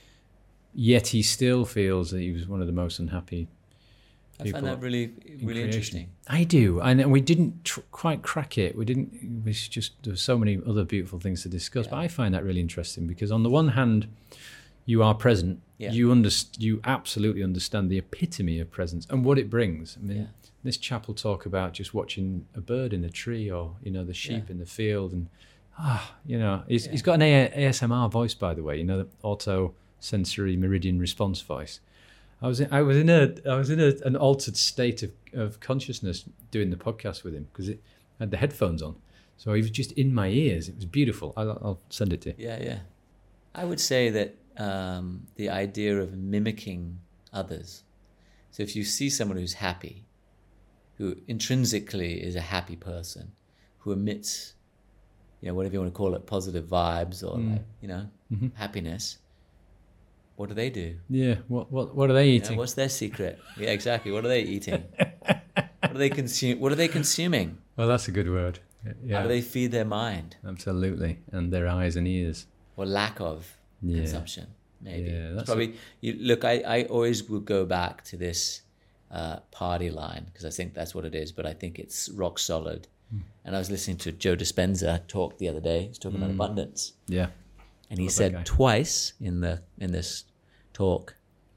Yet he still feels that he was one of the most unhappy I people find that really, in really creation. interesting. I do, and we didn't tr- quite crack it. We didn't. It was just there were so many other beautiful things to discuss. Yeah. But I find that really interesting because on the one hand, you are present. Yeah. You underst- You absolutely understand the epitome of presence and what it brings. I mean, Yeah. this chap will talk about just watching a bird in a tree, or you know, the sheep Yeah. in the field, and ah, you know, he's Yeah. he's got an A- ASMR voice, by the way. You know, the auto sensory meridian response voice. I was in, I was in a I was in a, an altered state of, of consciousness doing the podcast with him because it I had the headphones on, so he was just in my ears. It was beautiful. I'll, I'll send it to you. Yeah, yeah. I would say that um, the idea of mimicking others. So if you see someone who's happy, who intrinsically is a happy person, who emits, you know, whatever you want to call it, positive vibes or Mm. like, you know, Mhm. happiness. What do they do? Yeah. What what what are they You know, eating? what's their secret? Yeah, exactly. What are they eating? What are they consume? What are they consuming? Well, that's a good word. How Yeah. do they feed their mind? Absolutely, and their eyes and ears. Or lack of Yeah. consumption, maybe. Yeah, It's that's probably you, look. I, I always will go back to this uh, party line because I think that's what it is. But I think it's rock solid. Hmm. And I was listening to Joe Dispenza talk the other day. He's talking about abundance, Yeah. and he Love that guy. said twice in the in this talk,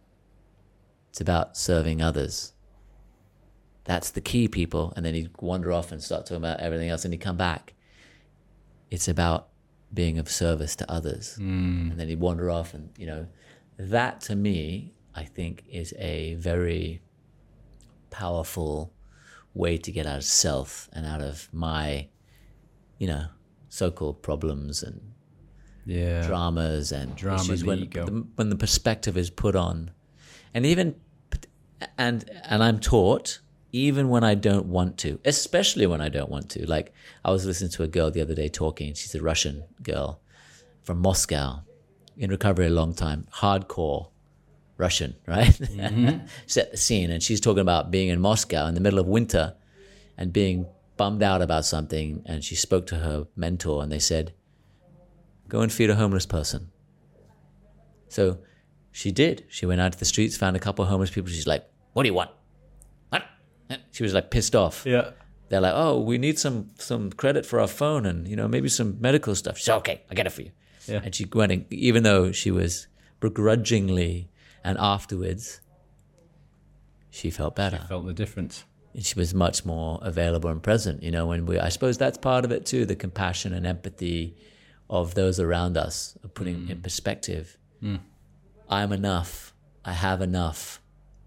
it's about serving others. That's the key, people. And then he'd wander off and start talking about everything else, and he'd come back. It's about being of service to others. Mm. And then he'd wander off, and, you know, that to me, I think, is a very powerful way to get out of self and out of my, you know, so-called problems and Yeah. dramas and Drama, issues the when ego. the, when the perspective is put on, and even and and I'm taught even when I don't want to, especially when I don't want to. Like, I was listening to a girl the other day talking. She's a Russian girl from Moscow, in recovery a long time, hardcore Russian, right? Mm-hmm. Set the scene, and she's talking about being in Moscow in the middle of winter and being bummed out about something, and she spoke to her mentor, and they said, go and feed a homeless person. So she did. She went out to the streets, found a couple of homeless people. She's like, what do you want? What? She was like pissed off. Yeah. They're like, oh, we need some some credit for our phone and, you know, maybe some medical stuff. She said, okay, I'll get it for you. Yeah. And she went, and, even though she was begrudgingly, and afterwards, she felt better. I felt the difference. And she was much more available and present. You know, when we, I suppose that's part of it too, the compassion and empathy of those around us, of putting Mm. in perspective. Mm. I'm enough. I have enough.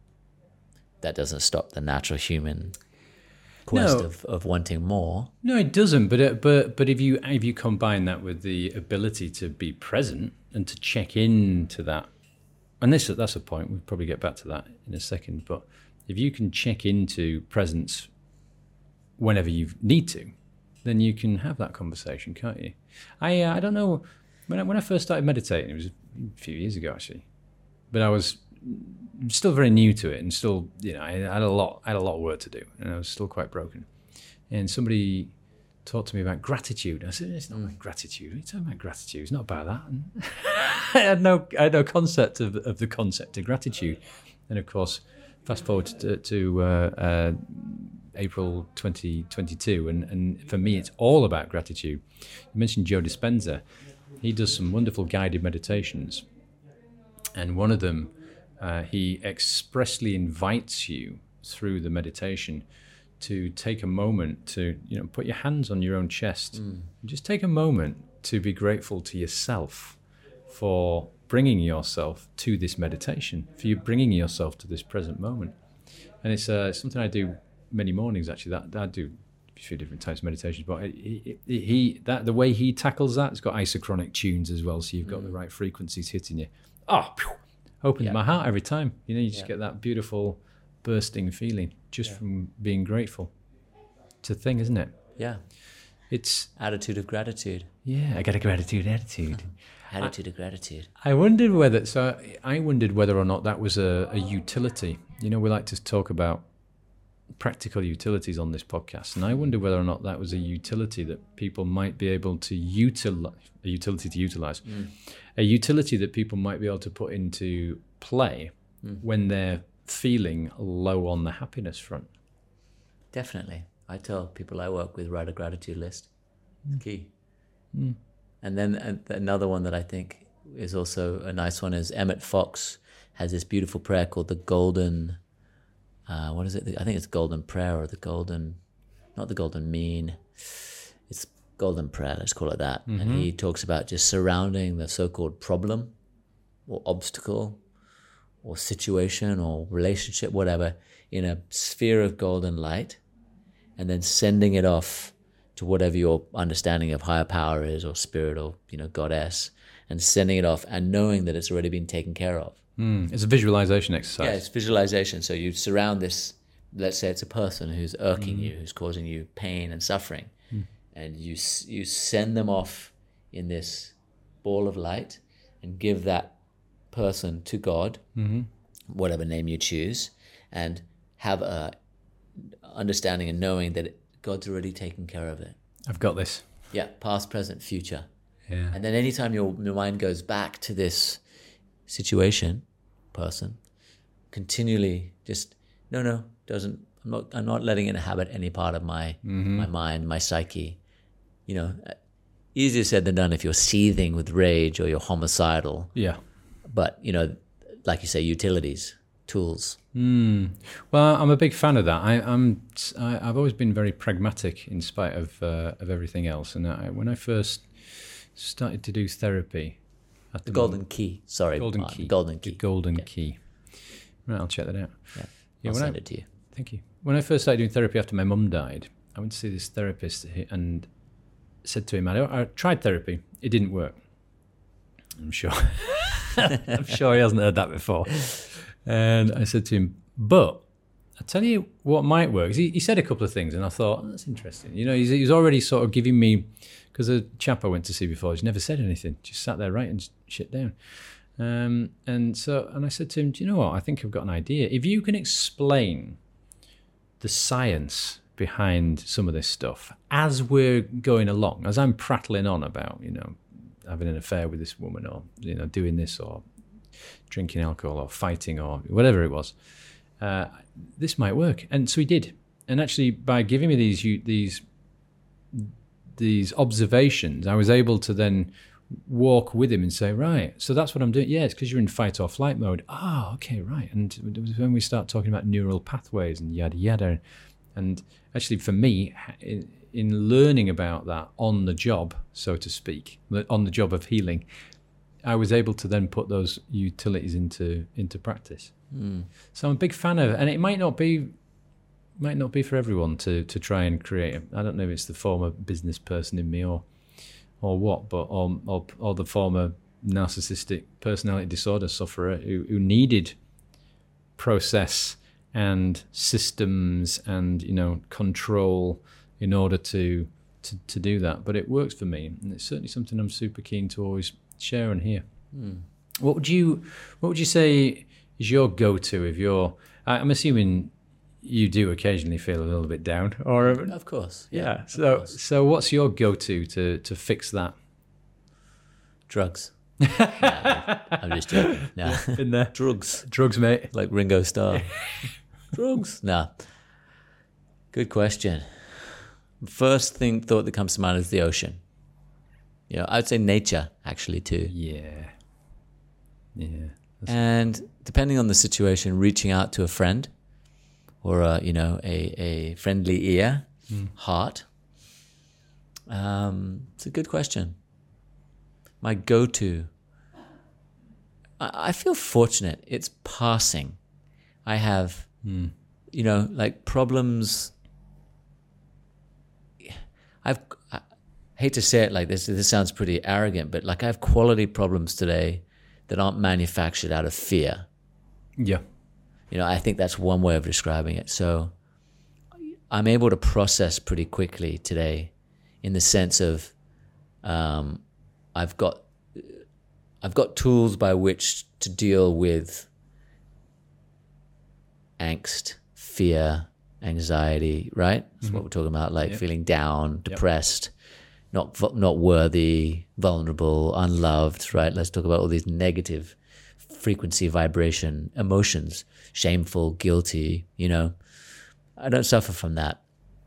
That doesn't stop the natural human quest No. of, of wanting more. No, it doesn't. But it, but but if you if you combine that with the ability to be present and to check in to that, and this that's a point. We'll probably get back to that in a second. But if you can check into presence whenever you need to, then you can have that conversation, can't you? I uh, I don't know when I, when I first started meditating. It was a few years ago actually, but I was still very new to it, and still, you know, I had a lot I had a lot of work to do, and I was still quite broken. And somebody talked to me about gratitude. I said, it's not about gratitude. What are you talking about gratitude? It's not about that. And I had no I had no concept of, of the concept of gratitude. And of course, fast forward to, to uh, uh, April twenty twenty-two, and, and for me, it's all about gratitude. You mentioned Joe Dispenza. He does some wonderful guided meditations. And one of them, uh, he expressly invites you through the meditation to take a moment to, you know, put your hands on your own chest. Mm. And just take a moment to be grateful to yourself for bringing yourself to this meditation, for you bringing yourself to this present moment. And it's uh, something I do many mornings, actually. That, I do a few different types of meditations, but he, he that the way he tackles that, it's got isochronic tunes as well, so you've got mm. the right frequencies hitting you. Oh, phew, opens yeah. my heart every time. You know, you just yeah. get that beautiful bursting feeling just yeah. from being grateful. It's a thing, isn't it? Yeah. It's attitude of gratitude. Yeah, I got a gratitude attitude. Attitude I, of gratitude. I wondered whether so I wondered whether or not that was a, a utility. You know, we like to talk about practical utilities on this podcast, and I wonder whether or not that was a utility that people might be able to utilize, a utility to utilize, mm. a utility that people might be able to put into play mm. when they're feeling low on the happiness front. Definitely. I tell people I work with, write a gratitude list. Mm. It's key. Mm. And then another one that I think is also a nice one is Emmett Fox has this beautiful prayer called the Golden, uh, what is it? I think it's Golden Prayer or the Golden, not the Golden Mean. It's Golden Prayer, let's call it that. Mm-hmm. And he talks about just surrounding the so-called problem or obstacle or situation or relationship, whatever, in a sphere of golden light, and then sending it off to whatever your understanding of higher power is, or spirit, or, you know, goddess, and sending it off and knowing that it's already been taken care of. Mm, it's a visualization exercise. Yeah, it's visualization. So you surround this, let's say it's a person who's irking mm. you, who's causing you pain and suffering, mm. and you you send them off in this ball of light and give that person to God, mm-hmm. whatever name you choose, and have a understanding and knowing that God's already taken care of it. I've got this. Yeah, past, present, future. Yeah. And then anytime your, your mind goes back to this situation, person, continually just, no, no, doesn't, I'm not, I'm not letting it inhabit any part of my, mm-hmm. my mind, my psyche. You know, easier said than done if you're seething with rage or you're homicidal. Yeah. But, you know, like you say, utilities, tools. Mm. Well, I'm a big fan of that. I, I'm, I, I've always been very pragmatic in spite of uh, of everything else. And I, when I first started to do therapy. At The the golden moment. key. Sorry, Golden Martin. key. Golden The key. golden Okay. key. Right, I'll check that out. Yeah, Yeah, I'll when send I- it to you. Thank you. When I first started doing therapy after my mum died, I went to see this therapist and said to him, I, I tried therapy. It didn't work. I'm sure. I'm sure he hasn't heard that before. And I said to him, but I tell you what might work. He, he said a couple of things and I thought, oh, that's interesting. You know, he's, he's already sort of giving me, because a chap I went to see before, he's never said anything, just sat there writing shit down. Um, and so, and I said to him, do you know what? I think I've got an idea. If you can explain the science behind some of this stuff as we're going along, as I'm prattling on about, you know, having an affair with this woman, or, you know, doing this, or drinking alcohol, or fighting, or whatever it was, uh, this might work. And so he did. And actually, by giving me these these these observations, I was able to then walk with him and say, right, so that's what I'm doing. Yeah, it's because you're in fight or flight mode. Ah, oh, okay, right. And it was when we start talking about neural pathways and yada yada. And actually, for me, in, in learning about that on the job, so to speak, on the job of healing, I was able to then put those utilities into into practice. Mm. So I'm a big fan of it, and it might not be might not be for everyone to to try and create. I don't know if it's the former business person in me or or what, but or or, or the former narcissistic personality disorder sufferer who, who needed process and systems and, you know, control in order to, to to do that. But it works for me, and it's certainly something I'm super keen to always share and hear. Mm. What would you What would you say is your go-to if you're? I'm assuming you do occasionally feel a little bit down, or Of course. Yeah. yeah. of So course. so what's your go-to to to fix that? Drugs. No, I'm just joking. No. In there, Drugs. drugs, mate. Like Ringo Starr. Drugs. No. Good question. First thing thought that comes to mind is the ocean. You know, I'd say nature actually too. Yeah, yeah. And depending on the situation, reaching out to a friend or a, you know, a, a friendly ear, Mm. heart. Um, it's a good question. My go-to. I, I feel fortunate. It's passing. I have, Mm. you know, like problems. I've, I hate to say it like this. This sounds pretty arrogant, but like I have quality problems today that aren't manufactured out of fear. Yeah. You know, I think that's one way of describing it. So I'm able to process pretty quickly today in the sense of um, I've got I've got tools by which to deal with angst, fear, anxiety, right? That's Mm-hmm. what we're talking about, like Yep. feeling down, depressed, not vu- not worthy, vulnerable, unloved, right? Let's talk about all these negative frequency, vibration, emotions, shameful, guilty, you know. I don't suffer from that.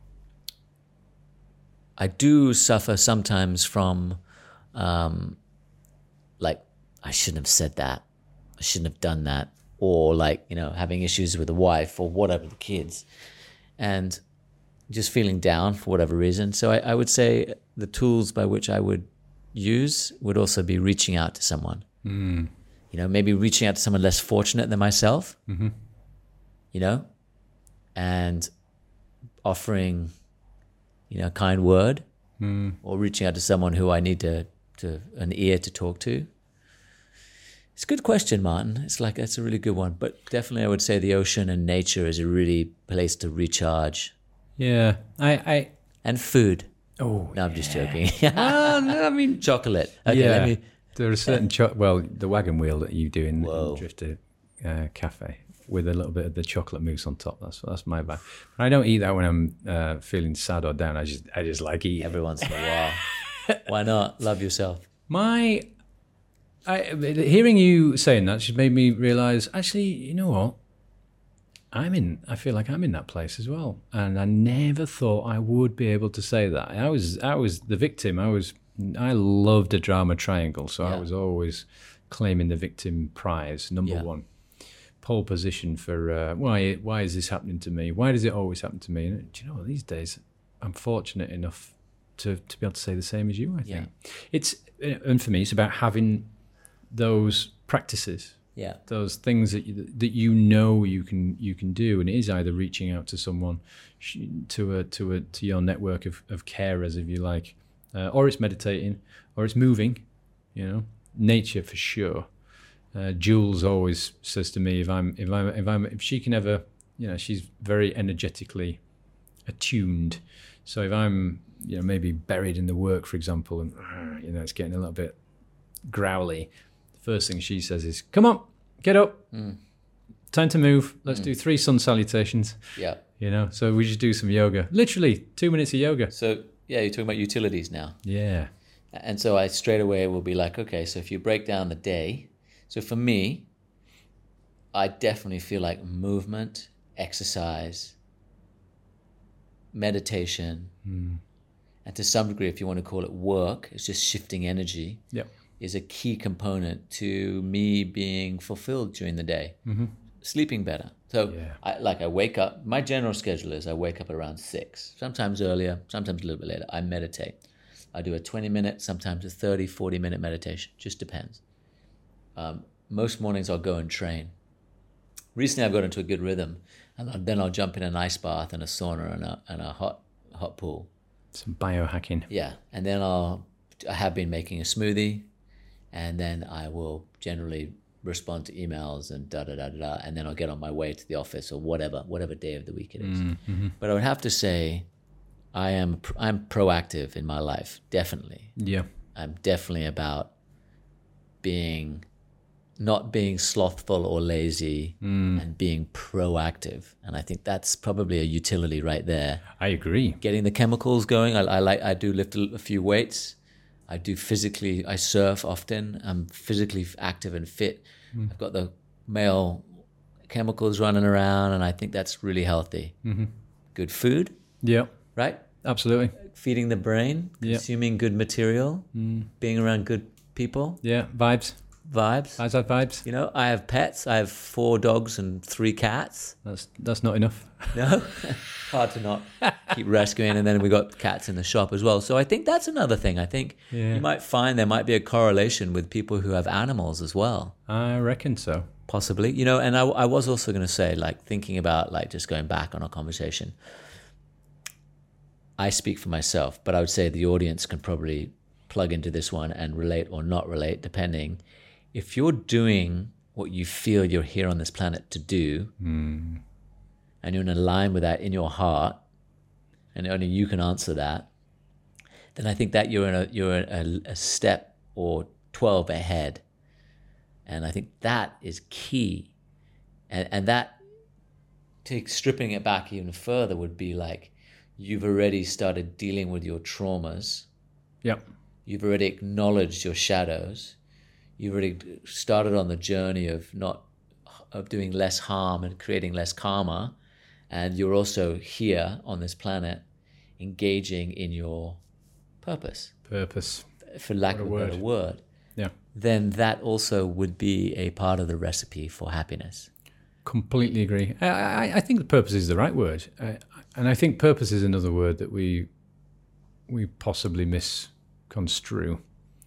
I do suffer sometimes from, um, like, I shouldn't have said that. I shouldn't have done that. Or like, you know, having issues with the wife or whatever, the kids. And just feeling down for whatever reason. So I, I would say the tools by which I would use would also be reaching out to someone. Mm. You know, maybe reaching out to someone less fortunate than myself, Mm-hmm. you know, and offering, you know, a kind word, Mm. or reaching out to someone who I need to, to an ear to talk to. It's a good question, Martin. It's like, it's a really good one. But definitely I would say the ocean and nature is a really place to recharge. Yeah. I. I And food. oh. No, I'm just joking. Well, no, I mean, Chocolate. Okay, yeah. let me. There are certain cho- well, the wagon wheel that you do in, Whoa. in Drifter uh, Cafe with a little bit of the chocolate mousse on top. That's that's my vibe. I don't eat that when I'm uh, feeling sad or down. I just I just like eating. Every once in a while. Why not? Love yourself. My, I, hearing you saying that just made me realize, actually, you know what? I'm in, I feel like I'm in that place as well. And I never thought I would be able to say that. I was, I was the victim. I was, I loved a drama triangle. So I Yeah. was always claiming the victim prize, number Yeah. one. Pole position for, uh, why, why is this happening to me? Why does it always happen to me? And do you know what? These days, I'm fortunate enough to, to be able to say the same as you, I think. Yeah. It's and for me, it's about having those practices, Yeah. those things that you, that you know you can you can do, and it is either reaching out to someone, to a to a to your network of, of carers, if you like, uh, or it's meditating, or it's moving, you know, nature for sure. Uh, Jules always says to me, if I'm if I'm if I'm if she can ever, you know, she's very energetically attuned. So if I'm, you know, maybe buried in the work, for example, and you know it's getting a little bit growly, the first thing she says is, "Come on, get up, mm. time to move. Let's mm. do three sun salutations." Yeah, you know. So we just do some yoga. Literally two minutes of yoga. So yeah, you're talking about utilities now. Yeah. And so I straight away will be like, okay, so if you break down the day, so for me, I definitely feel like movement, exercise, meditation, mm. and to some degree, if you want to call it work, it's just shifting energy, yep. is a key component to me being fulfilled during the day, mm-hmm. sleeping better. So yeah. I, like I wake up, my general schedule is I wake up at around six, sometimes earlier, sometimes a little bit later. I meditate. I do a twenty minute, sometimes a thirty, forty minute meditation, just depends. Um, most mornings I'll go and train. Recently I've got into a good rhythm, and then I'll jump in an ice bath and a sauna and a, and a hot hot pool. Some biohacking. Yeah, and then I'll, I have been making a smoothie, and then I will generally respond to emails and da da da da, da and then I'll get on my way to the office or whatever, whatever day of the week it is. Mm-hmm. But I would have to say, I am I'm proactive in my life, definitely. Yeah. I'm definitely about being, not being slothful or lazy, mm. and being proactive. And I think that's probably a utility right there. I agree. Getting the chemicals going. I, I like. I do lift a, a few weights. I do physically. I surf often. I'm physically active and fit. Mm. I've got the male chemicals running around, and I think that's really healthy. Mm-hmm. Good food. Yeah. Right? Absolutely. Feeding the brain, yep. consuming good material, mm. being around good people. Yeah, vibes. Vibes. How's that vibes? You know, I have pets. I have four dogs and three cats. That's that's not enough. No? Hard to not keep rescuing. And then we got cats in the shop as well. So I think that's another thing. I think yeah. you might find there might be a correlation with people who have animals as well. I reckon so. Possibly. You know, and I, I was also going to say, like, thinking about, like, just going back on our conversation, I speak for myself, but I would say the audience can probably plug into this one and relate or not relate, depending. If you're doing what you feel you're here on this planet to do, mm. and you're in line with that in your heart, and only you can answer that, then I think that you're in a you're a, a step or twelve ahead, and I think that is key, and and that, take stripping it back even further, would be like, you've already started dealing with your traumas. Yep. You've already acknowledged your shadows. You've already started on the journey of not of doing less harm and creating less karma. And you're also here on this planet engaging in your purpose. Purpose. For lack of a better word. Yeah. Then that also would be a part of the recipe for happiness. Completely agree. I, I, I think the purpose is the right word. I, and I think purpose is another word that we we possibly misconstrue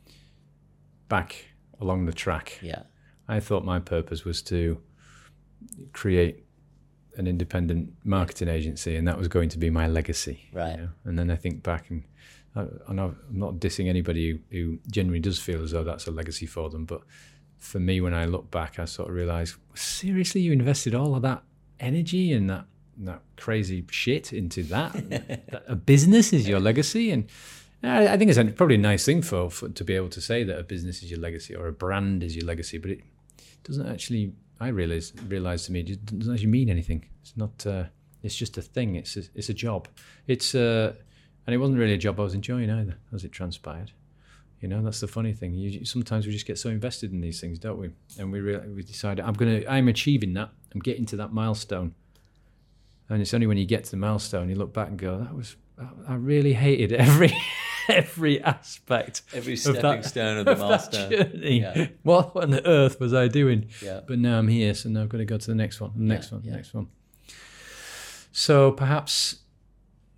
back along the track. Yeah. I thought my purpose was to create an independent marketing agency, and that was going to be my legacy. Right. You know? And then I think back, and I, I know I'm not dissing anybody who, who genuinely does feel as though that's a legacy for them, but for me, when I look back, I sort of realised, seriously, you invested all of that energy and that that crazy shit into that? That a business is your legacy? And I, I think it's probably a nice thing for, for to be able to say that a business is your legacy or a brand is your legacy, but it doesn't actually, I realize, realize to me, it doesn't actually mean anything. It's not, uh, it's just a thing. It's a, it's a job. It's uh, and it wasn't really a job I was enjoying either, as it transpired. You know, that's the funny thing. You, sometimes we just get so invested in these things, don't we? And we really, we decide, I'm gonna, I'm achieving that. I'm getting to that milestone. And it's only when you get to the milestone, you look back and go, that was, I really hated every every aspect. Every stepping of that, stone of the of milestone. That journey. Yeah. What on earth was I doing? Yeah. But now I'm here, so now I've got to go to the next one, the next yeah, one, the yeah. next one. So perhaps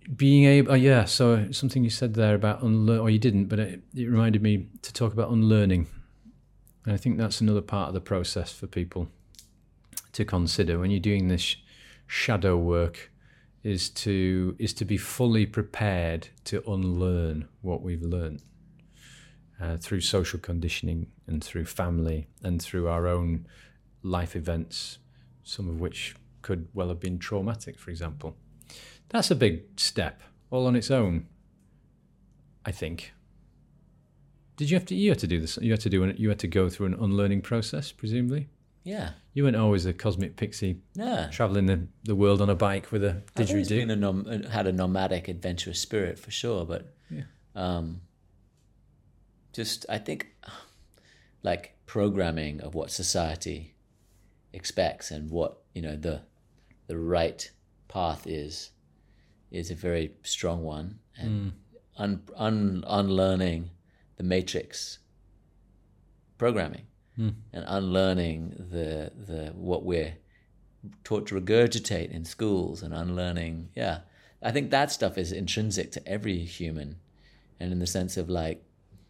being able, oh yeah, so something you said there about unlearn, or you didn't, but it, it reminded me to talk about unlearning. And I think that's another part of the process for people to consider when you're doing this shadow work, is to is to be fully prepared to unlearn what we've learned uh, through social conditioning and through family and through our own life events, some of which could well have been traumatic, for example. That's a big step, all on its own, I think. Did you have to? You had to do this. You had to do. An, you had to go through an unlearning process, presumably. Yeah. You weren't always a cosmic pixie, Yeah. traveling the, the world on a bike with a I've always didgeridoo. been a nom- had a nomadic, adventurous spirit for sure, but Yeah. um, just I think like programming of what society expects and what you know the the right path is is a very strong one, and un, un, unlearning the matrix programming Mm. and unlearning the the what we're taught to regurgitate in schools and unlearning yeah I think that stuff is intrinsic to every human, and in the sense of like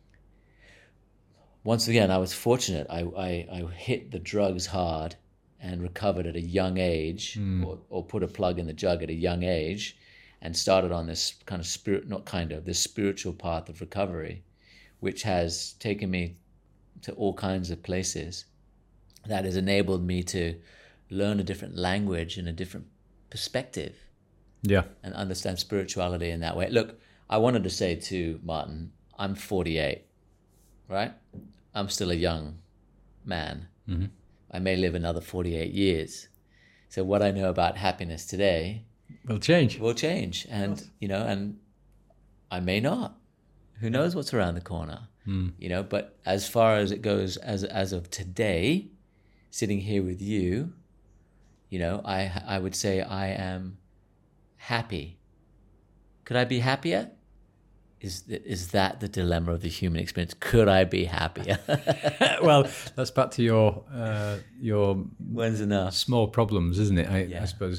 once again I was fortunate I I, I hit the drugs hard and recovered at a young age, mm. or, or put a plug in the jug at a young age and started on this kind of spirit not kind of this spiritual path of recovery, which has taken me to all kinds of places, that has enabled me to learn a different language and a different perspective. Yeah. And understand spirituality in that way. Look, I wanted to say to Martin, I'm forty-eight, right? I'm still a young man. Mm-hmm. I may live another forty-eight years. So what I know about happiness today will change. Will change. And, you know, and I may not. Who knows what's around the corner? Mm. You know, but as far as it goes, as as of today, sitting here with you, you know, I I would say I am happy. Could I be happier? Is is that the dilemma of the human experience? Could I be happier? Well, that's back to your uh, your when's enough small problems, isn't it? I, yeah. I suppose.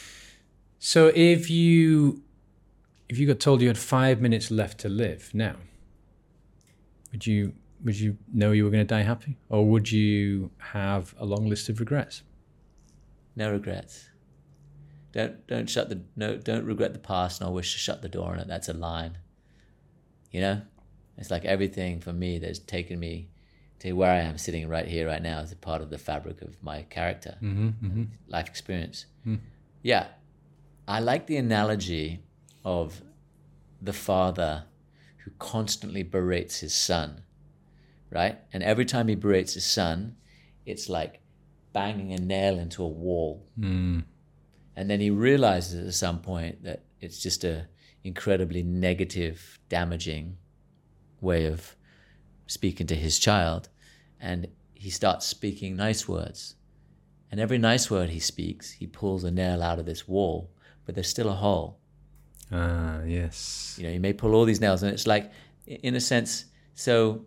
So if you if you got told you had five minutes left to live now, would you would you know you were going to die happy, or would you have a long list of regrets? No regrets. Don't don't shut the no. Don't regret the past, nor wish to shut the door on it. That's a line. You know, it's like everything for me that's taken me to where I am sitting right here, right now, is a part of the fabric of my character, mm-hmm, mm-hmm. life experience. Mm. Yeah, I like the analogy of the father who constantly berates his son, right? And every time he berates his son, it's like banging a nail into a wall. Mm. And then he realizes at some point that it's just a incredibly negative, damaging way of speaking to his child. And he starts speaking nice words. And every nice word he speaks, he pulls a nail out of this wall, but there's still a hole. Ah, yes. You know, you may pull all these nails, and it's like, in a sense, so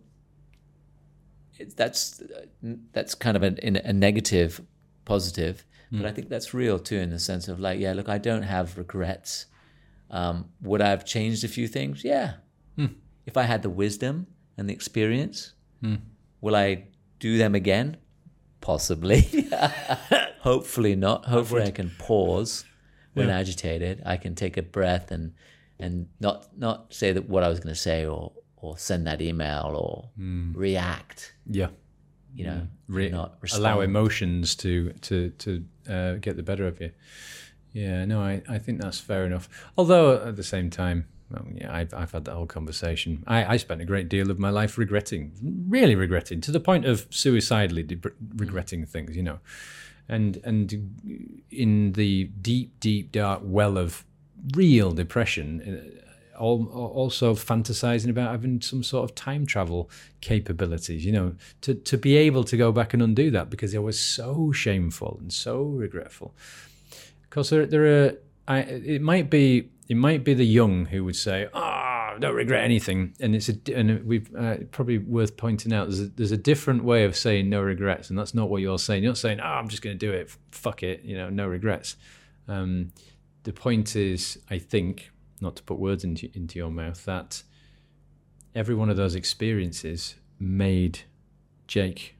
it, that's that's kind of a, a negative, positive, mm. but I think that's real too, in the sense of like, yeah, look, I don't have regrets. Um, would I have changed a few things? Yeah. Mm. If I had the wisdom and the experience, mm. will I do them again? Possibly. Hopefully not. Hopefully I, I can pause when yeah. agitated. I can take a breath and and not not say that what I was going to say, or or send that email, or mm. react. Yeah. You know, Re- not respond. Allow emotions to to to uh, get the better of you. Yeah, no, I, I think that's fair enough. Although at the same time, well, yeah, I've I've had that whole conversation. I, I spent a great deal of my life regretting, really regretting, to the point of suicidally de- regretting things, you know, and and in the deep, deep, dark well of real depression, also fantasizing about having some sort of time travel capabilities, you know, to to be able to go back and undo that, because I was so shameful and so regretful. Because there, there are, I, it might be, it might be the young who would say, "Ah, oh, don't regret anything," and it's a, and we've uh, probably worth pointing out. There's a, there's a different way of saying no regrets, and that's not what you're saying. You're not saying, "Oh, I'm just going to do it, fuck it," you know, no regrets. Um, the point is, I think, not to put words into into your mouth, that every one of those experiences made Jake,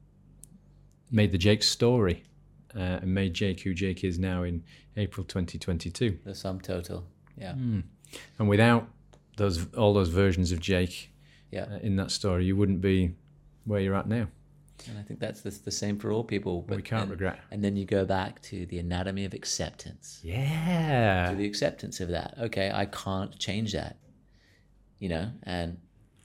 made the Jake story, uh, and made Jake who Jake is now in April twenty twenty-two. The sum total. Yeah. Mm. And without those all those versions of Jake Yeah. uh, in that story, you wouldn't be where you're at now. And I think that's the, the same for all people. But we can't and, regret. And then you go back to the anatomy of acceptance. Yeah. To the acceptance of that. Okay, I can't change that. You know, and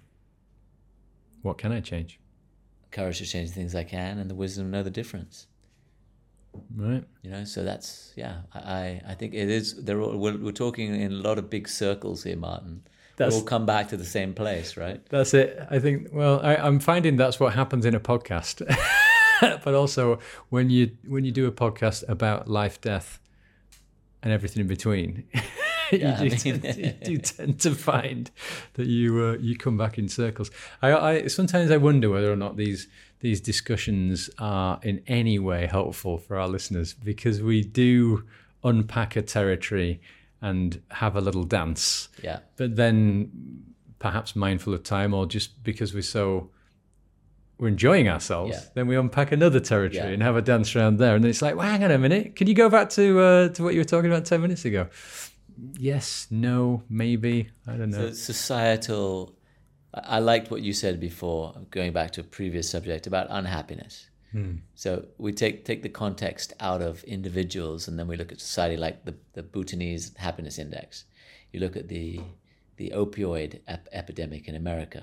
What can I change? courage to change the things I can, and the wisdom to know the difference. Right. You know, so that's yeah. I I think it is. They're all, we're, we're talking in a lot of big circles here, Martin. That's- we all come back to the same place, right? That's it. I think. Well, I, I'm finding that's what happens in a podcast, but also when you when you do a podcast about life, death, and everything in between, Yeah, you, do I mean- tend, you do tend to find that you uh, you come back in circles. I, I sometimes I wonder whether or not these these discussions are in any way helpful for our listeners, because we do unpack a territory and have a little dance. Yeah. But then perhaps mindful of time, or just because we're so we're enjoying ourselves, Yeah. then we unpack another territory Yeah. and have a dance around there. And then it's like, well, hang on a minute. Can you go back to uh, to what you were talking about ten minutes ago? Yes, no, maybe. I don't know. So societal. I I liked what you said before, going back to a previous subject about unhappiness. So we take take the context out of individuals, and then we look at society, like the, the Bhutanese happiness index. You look at the the opioid ep- epidemic in America,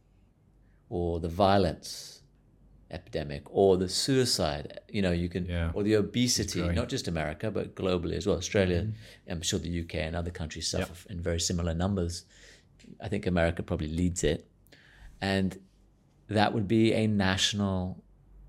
or the violence epidemic, or the suicide. You know, you can, Yeah. or the obesity. growing. Not just America, but globally as well. Australia, I'm sure the U K and other countries suffer in very similar numbers. I think America probably leads it, and that would be a national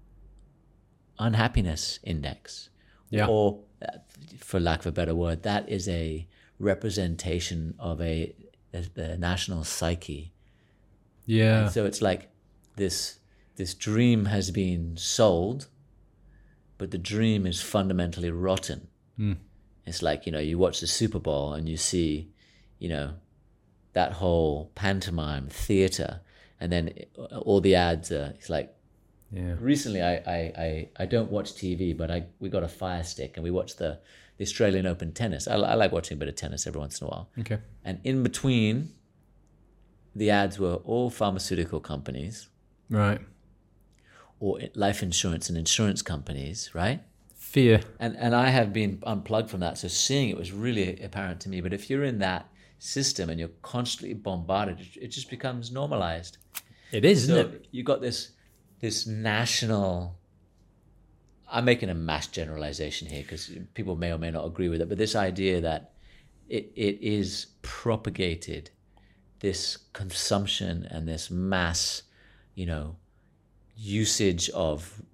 unhappiness index. Yeah. Or, uh, for lack of a better word, that is a representation of a, a the national psyche. Yeah. So it's like this this dream has been sold, but the dream is fundamentally rotten. Mm. It's like, you know, you watch the Super Bowl and you see, you know, that whole pantomime theater, and then all the ads are, it's like, Yeah. recently I, I, I, I don't watch T V, but I we got a Fire Stick and we watched the, the Australian Open tennis. I, I like watching a bit of tennis every once in a while. Okay. And in between, the ads were all pharmaceutical companies Right. or life insurance and insurance companies, right? Fear. And and I have been unplugged from that, so seeing it was really apparent to me. But if you're in that system and you're constantly bombarded, it, it just becomes normalized. It is, So isn't it? you got this this national. I'm making a mass generalization here because people may or may not agree with it, but this idea that it it is propagated, this consumption and this mass, you know, usage of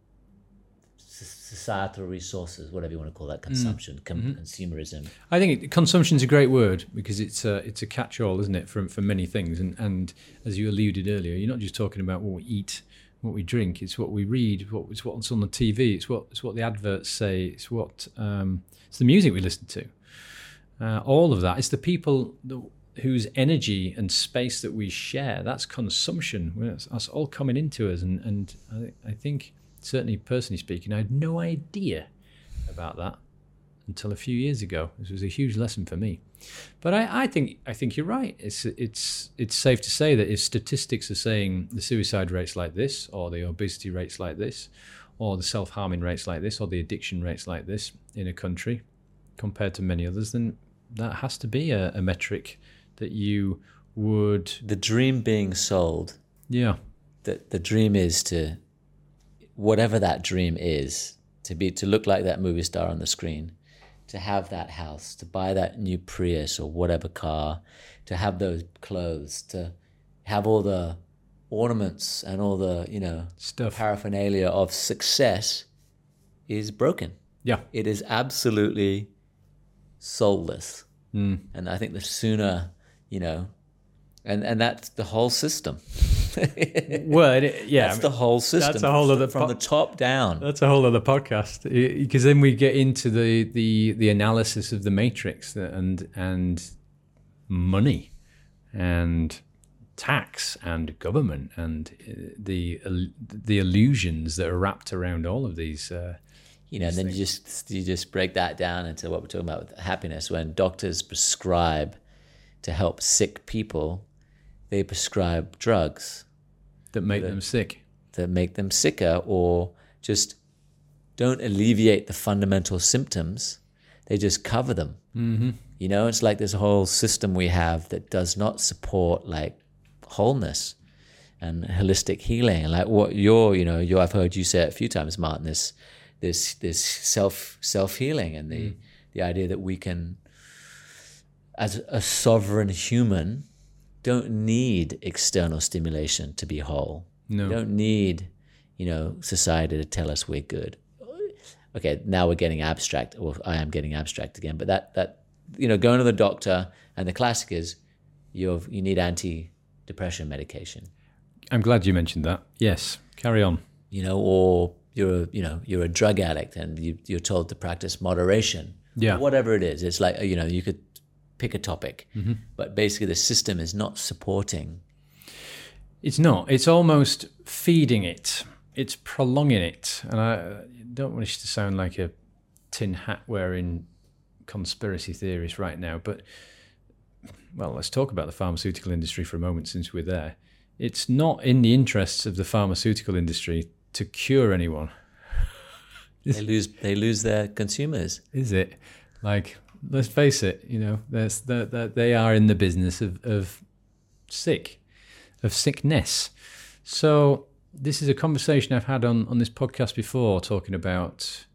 societal resources, whatever you want to call that, consumption, com- Mm-hmm. consumerism. I think it, consumption's a great word, because it's a it's a catch-all, isn't it, for for many things. And and as you alluded earlier, you're not just talking about what we eat, what we drink. It's what we read. What it's what's on the T V. It's what it's what the adverts say. It's what um, it's the music we listen to. Uh, all of that. It's the people that, whose energy and space that we share. That's consumption. Well, That's, that's all coming into us. And and I, I think, certainly personally speaking, I had no idea about that until a few years ago. This was a huge lesson for me. But I, I think I think you're right. It's it's it's safe to say that if statistics are saying the suicide rates like this, or the obesity rates like this, or the self-harming rates like this, or the addiction rates like this in a country compared to many others, then that has to be a, a metric that you would, The dream being sold, yeah, the, the dream is to, whatever that dream is, to be to look like that movie star on the screen, to have that house, to buy that new Prius or whatever car, to have those clothes, to have all the ornaments and all the, you know, stuff. paraphernalia of success is broken. Yeah. It is absolutely soulless. Mm. And I think the sooner, you know, and, and that's the whole system. Well, it, yeah, That's I the mean, whole system. that's a whole other from po- the top down. That's a whole other podcast, because then we get into the, the, the analysis of the matrix, and and money and tax and government and the the illusions that are wrapped around all of these. Uh, you know, and then things. you just you just break that down into what we're talking about with happiness. When doctors prescribe to help sick people, they prescribe drugs that make that, them sick, that make them sicker, or just don't alleviate the fundamental symptoms. They just cover them. Mm-hmm. You know, it's like this whole system we have that does not support like wholeness and holistic healing. Like what you're, you know, you I've heard you say it a few times, Martin, this this this self self healing and the mm. the idea that we can, as a sovereign human, don't need external stimulation to be whole. No. We don't need, you know, society to tell us we're good. Okay, now we're getting abstract, or I am getting abstract again, but that, that you know, going to the doctor, and the classic is you you need anti-depression medication. I'm glad you mentioned that. Yes, carry on. You know, or you're, you know, you're a drug addict and you, you're told to practice moderation. Yeah. Whatever it is. It's like, you know, you could pick a topic, mm-hmm. but basically the system is not supporting. It's not. It's almost feeding it. It's prolonging it. And I don't wish to sound like a tin hat wearing conspiracy theorist right now, but, well, let's talk about the pharmaceutical industry for a moment since we're there. It's not in the interests of the pharmaceutical industry to cure anyone. They lose they lose their consumers. Is it? Like, let's face it, you know, there's the, the, they are in the business of, of sick, of sickness. So this is a conversation I've had on, on this podcast before, talking about,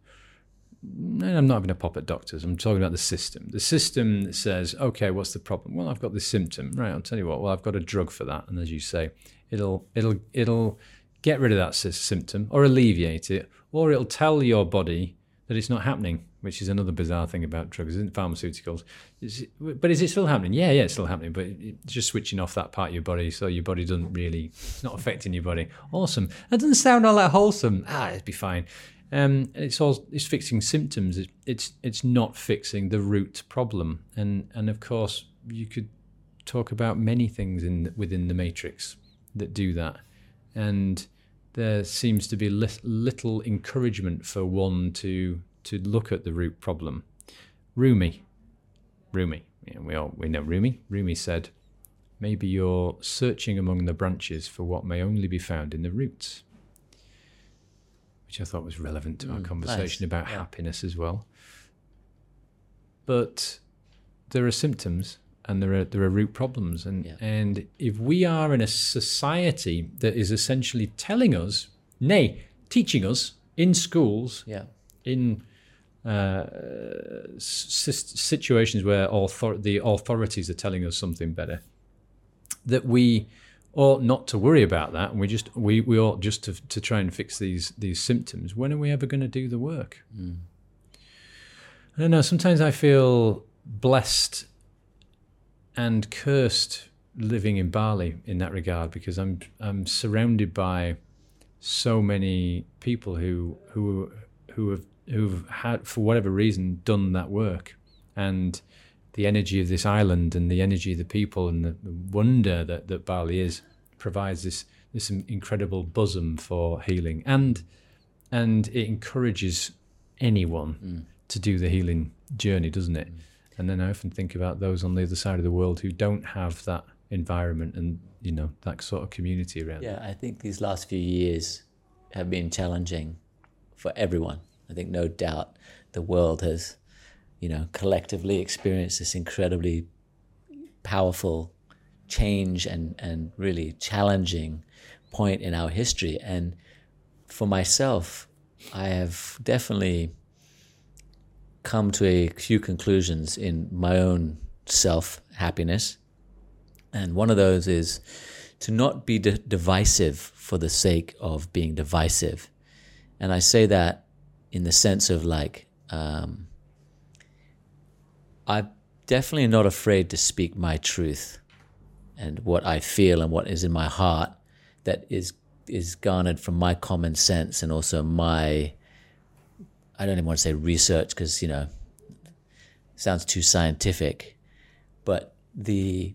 and I'm not having a pop at doctors, I'm talking about the system. The system that says, okay, what's the problem? Well, I've got this symptom. Right, I'll tell you what, well, I've got a drug for that. And as you say, it'll it'll it'll get rid of that symptom or alleviate it, or it'll tell your body that it's not happening, which is another bizarre thing about drugs, isn't it? Pharmaceuticals. Is it, but is it still happening? Yeah, yeah, it's still happening, but it's just switching off that part of your body, so your body doesn't really, it's not affecting your body. Awesome. That doesn't sound all that wholesome. Ah, it'd be fine. Um, it's all it's fixing symptoms. It's, it's it's not fixing the root problem. And and of course, you could talk about many things in within the matrix that do that. And there seems to be li- little encouragement for one to to look at the root problem. Rumi, Rumi, yeah, we all we know Rumi. Rumi said, "Maybe you're searching among the branches for what may only be found in the roots," which I thought was relevant to mm, our conversation nice. about yeah. happiness as well. But there are symptoms and there are there are root problems, and yeah. and if we are in a society that is essentially telling us, nay, teaching us in schools, yeah. in uh, s- situations where author- the authorities are telling us something better, that we ought not to worry about that, and we just we, we ought just to to try and fix these these symptoms. When are we ever going to do the work? Mm. I don't know. Sometimes I feel blessed and cursed living in Bali in that regard, because I'm I'm surrounded by so many people who who who have who've had, for whatever reason, done that work, and the energy of this island and the energy of the people and the, the wonder that, that Bali is provides this this incredible bosom for healing, and and it encourages anyone mm. to do the healing journey, doesn't it? Mm. And then I often think about those on the other side of the world who don't have that environment and, you know, that sort of community around. Yeah, I think these last few years have been challenging for everyone. I think no doubt the world has, you know, collectively experienced this incredibly powerful change and, and really challenging point in our history. And for myself, I have definitely come to a few conclusions in my own self-happiness. And one of those is to not be de- divisive for the sake of being divisive. And I say that in the sense of like, um, I'm definitely not afraid to speak my truth and what I feel and what is in my heart that is is garnered from my common sense and also my, I don't even want to say research because, you know, it sounds too scientific, but the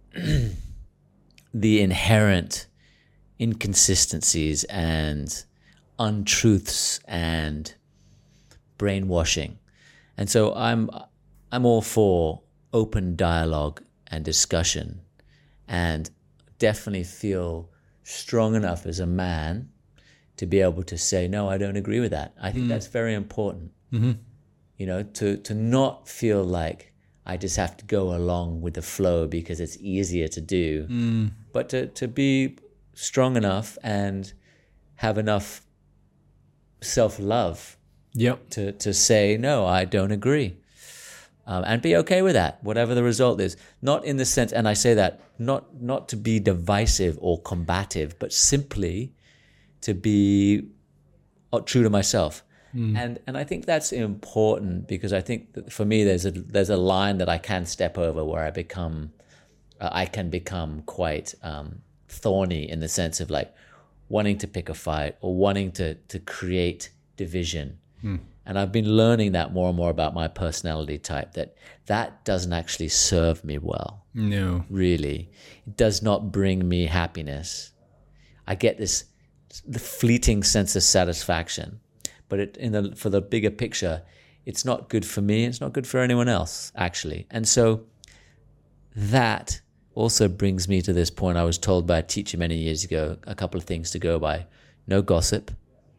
the inherent inconsistencies and untruths and brainwashing. And so I'm I'm all for open dialogue and discussion, and definitely feel strong enough as a man to be able to say, no, I don't agree with that. I think mm. that's very important. Mm-hmm. You know, to, to not feel like I just have to go along with the flow because it's easier to do, mm. but to, to be strong enough and have enough self-love yep. to, to say, no, I don't agree. Um, and be okay with that, whatever the result is. Not in the sense, and I say that, not not to be divisive or combative, but simply to be true to myself. Mm. And and I think that's important, because I think that for me there's a there's a line that I can step over where I become, uh, I can become quite um, thorny in the sense of like wanting to pick a fight or wanting to to create division. Mm. And I've been learning that more and more about my personality type, that that doesn't actually serve me well. No. Really. It does not bring me happiness. I get this the fleeting sense of satisfaction, but it, in the, for the bigger picture, it's not good for me. It's not good for anyone else, actually. And so that also brings me to this point I was told by a teacher many years ago, a couple of things to go by. No gossip.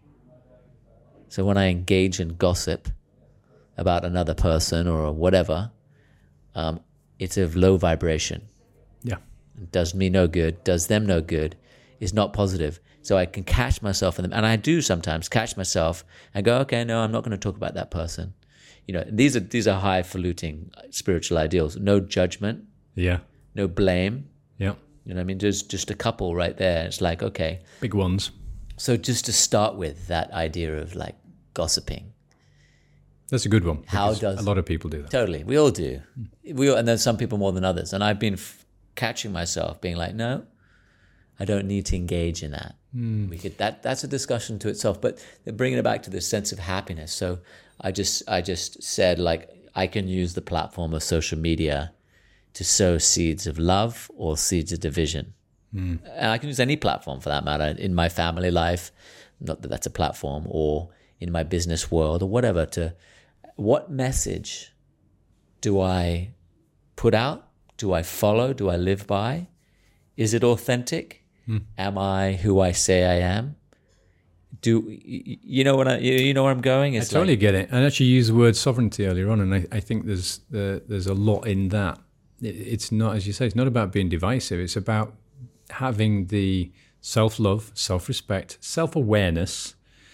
So when I engage in gossip about another person or whatever, um, it's of low vibration. Yeah. It does me no good, does them no good, is not positive. So I can catch myself in them. And I do sometimes catch myself and go, okay, no, I'm not going to talk about that person. You know, these are these are highfalutin spiritual ideals. No judgment. Yeah. No blame. Yeah. You know what I mean? There's just a couple right there. It's like, okay. Big ones. So just to start with, that idea of like gossiping. That's a good one. How does a lot of people do that? Totally, we all do. We all, and there's some people more than others. And I've been f- catching myself being like, no, I don't need to engage in that. Mm. We could that that's a discussion to itself. But bringing it back to this sense of happiness. So I just I just said like I can use the platform of social media to sow seeds of love or seeds of division. Mm. And I can use any platform for that matter, in my family life, not that that's a platform, or in my business world or whatever. To what message do I put out? Do I follow? Do I live by? Is it authentic? Mm. Am I who I say I am? Do you know what I, you know where I'm going? It's I totally like, get it. I actually used the word sovereignty earlier on, and I, I think there's uh, there's a lot in that. It, it's not, as you say, it's not about being divisive. It's about having the self-love, self-respect, self-awareness,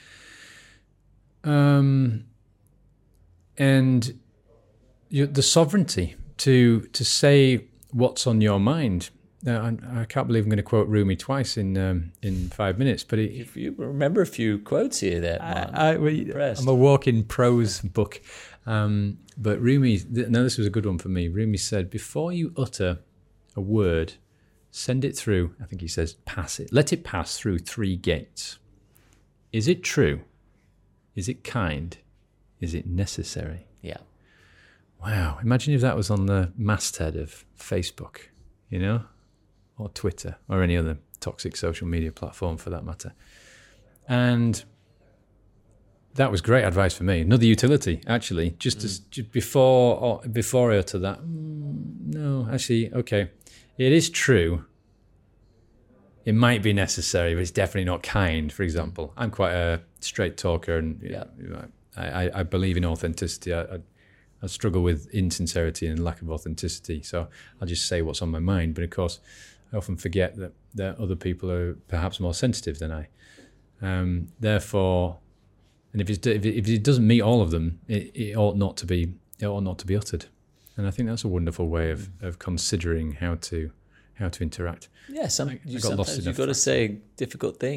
um, and you, the sovereignty to to say what's on your mind. Now, I, I can't believe I'm going to quote Rumi twice in um, in five minutes, but it, if you remember a few quotes here, there, Martin. I, I, I'm a walking prose book. Um, but Rumi, th- now this was a good one for me. Rumi said, before you utter a word, send it through, I think he says, pass it. Let it pass through three gates. Is it true? Is it kind? Is it necessary? Yeah. Wow. Imagine if that was on the masthead of Facebook, you know, or Twitter, or any other toxic social media platform for that matter. And that was great advice for me. Another utility, actually. Just, mm. as, just before or before I utter that, mm, no, actually, okay. It is true. It might be necessary, but it's definitely not kind, for example. I'm quite a straight talker, and yeah. I, I, I believe in authenticity. I, I, I struggle with insincerity and lack of authenticity, so I'll just say what's on my mind. But of course, I often forget that, that other people are perhaps more sensitive than I. Um, therefore, and if, it's, if, it, if it doesn't meet all of them, it, it ought not to be. It ought not to be uttered. And I think that's a wonderful way of, of considering how to how to interact. Yeah, some, I, you I got lost sometimes in you've got to say difficult things.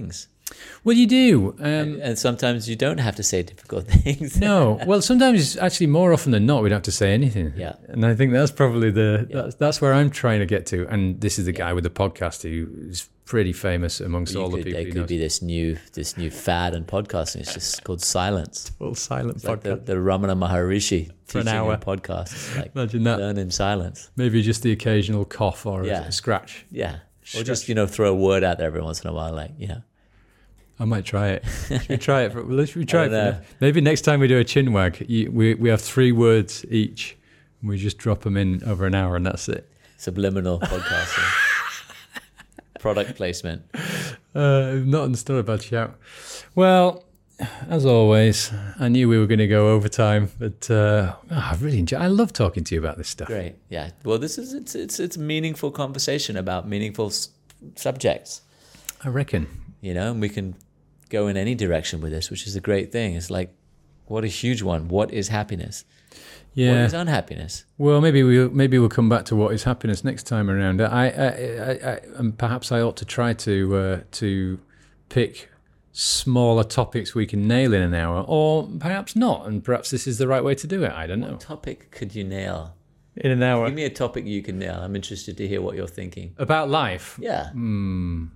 Well, you do. Um, And sometimes you don't have to say difficult things. no. Well, sometimes, actually, more often than not, we don't have to say anything. Yeah. And I think that's probably the that's, that's where I'm trying to get to. And this is the guy with the podcast who is pretty famous amongst You all could, the people. there he could knows. be this new this new fad in podcasting. It's just called silence. Full silent It's like the, podcast. the Ramana Maharishi For an teaching hour. in podcast. It's like Imagine that. learn in silence. Maybe just the occasional cough or Yeah. a scratch. Yeah. Or just, you know, throw a word out there every once in a while, like, you know. I might try it. Should we try it? For, well, should we try I it? don't For, know. maybe next time we do a chin wag, you, we we have three words each, and we just drop them in over an hour, and that's it. Subliminal podcasting. Product placement. Uh, I've not understood about shout. Well, as always, I knew we were going to go overtime, but uh, oh, I really enjoy. I love talking to you about this stuff. Great. Yeah. Well, this is it's it's it's meaningful conversation about meaningful s- subjects. I reckon. You know, and we can go in any direction with this, which is a great thing. It's like, what a huge one. What is happiness? What Yeah. is unhappiness? Well, maybe we maybe we'll come back to what is happiness next time around. I, I, I, I and perhaps I ought to try to uh, to pick smaller topics we can nail in an hour, or perhaps not, and perhaps this is the right way to do it. I don't know. What topic could you nail? In an hour Give me a topic you can nail. I'm interested to hear what you're thinking. about life. Yeah. Hmm.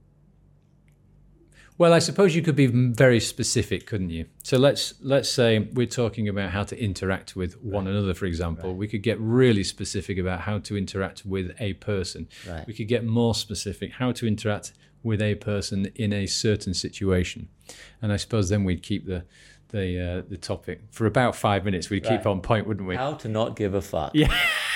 Well, I suppose you could be very specific, couldn't you? So let's let's say we're talking about how to interact with one another, for example. We could get really specific about how to interact with a person. Right. We could get more specific how to interact with a person in a certain situation. And I suppose then we'd keep the the uh, the topic for about five minutes. We'd keep Right. on point, wouldn't we? How to not give a fuck. Yeah.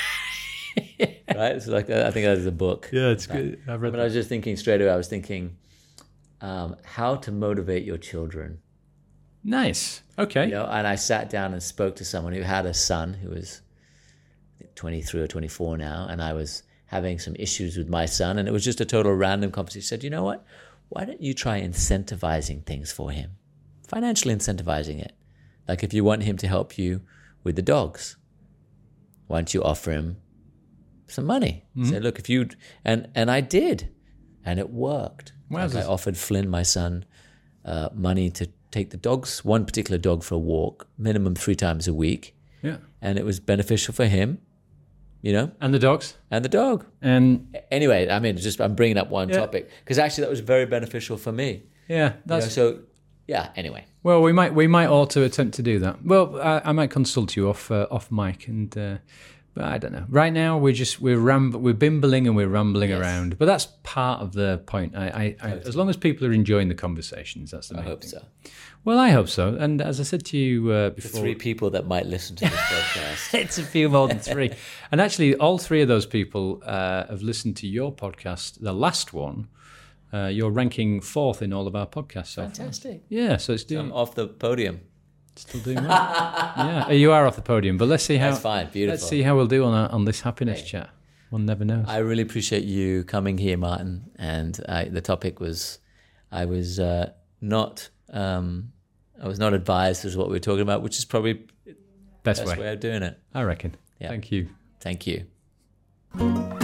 Right? It's like, I think that is a book. Yeah, it's good. I've read But I was just thinking straight away, I was thinking, um, how to motivate your children. Nice. Okay. You know, and I sat down and spoke to someone who had a son who was I think, twenty-three or twenty-four now, and I was having some issues with my son, and it was just a total random conversation. He said, you know what? Why don't you try incentivizing things for him? Financially incentivizing it. Like if you want him to help you with the dogs, why don't you offer him some money? Mm-hmm. Say, look, if you and and I did, and it worked. Like I Wowzers. offered Flynn, my son, uh, money to take the dogs, one particular dog, for a walk, minimum three times a week, Yeah. and it was beneficial for him, you know, And the dogs. and the dog. And Anyway, I mean, just I'm bringing up one Yeah. topic because actually that was very beneficial for me. yeah, You know, that's so yeah. Anyway, well. We might we might ought to attempt to do that. Well, I, I might consult you off uh, off mic, and uh, but I don't know. Right now we're just we're ram we're bimbling and we're rambling Yes. around. But that's part of the point. I, I, I as long as people are enjoying the conversations, that's the I main hope thing. so. Well, I hope so. And as I said to you uh, The before, three people that might listen to this podcast. it's a few more than three. And actually, all three of those people uh, have listened to your podcast, the last one. Uh, you're ranking fourth in all of our podcasts so far. Fantastic. Yeah, so it's doing I'm off the podium. still doing well. Yeah, you are off the podium, but let's see how. That's fine. Beautiful. Let's see how we'll do on our, on this happiness chat. One never knows. I really appreciate you coming here, Martin. And I, the topic was, I was uh, not, um, I was not advised as what we were talking about, which is probably the Best, best way. way of doing it. I reckon. Yeah. Thank you. Thank you.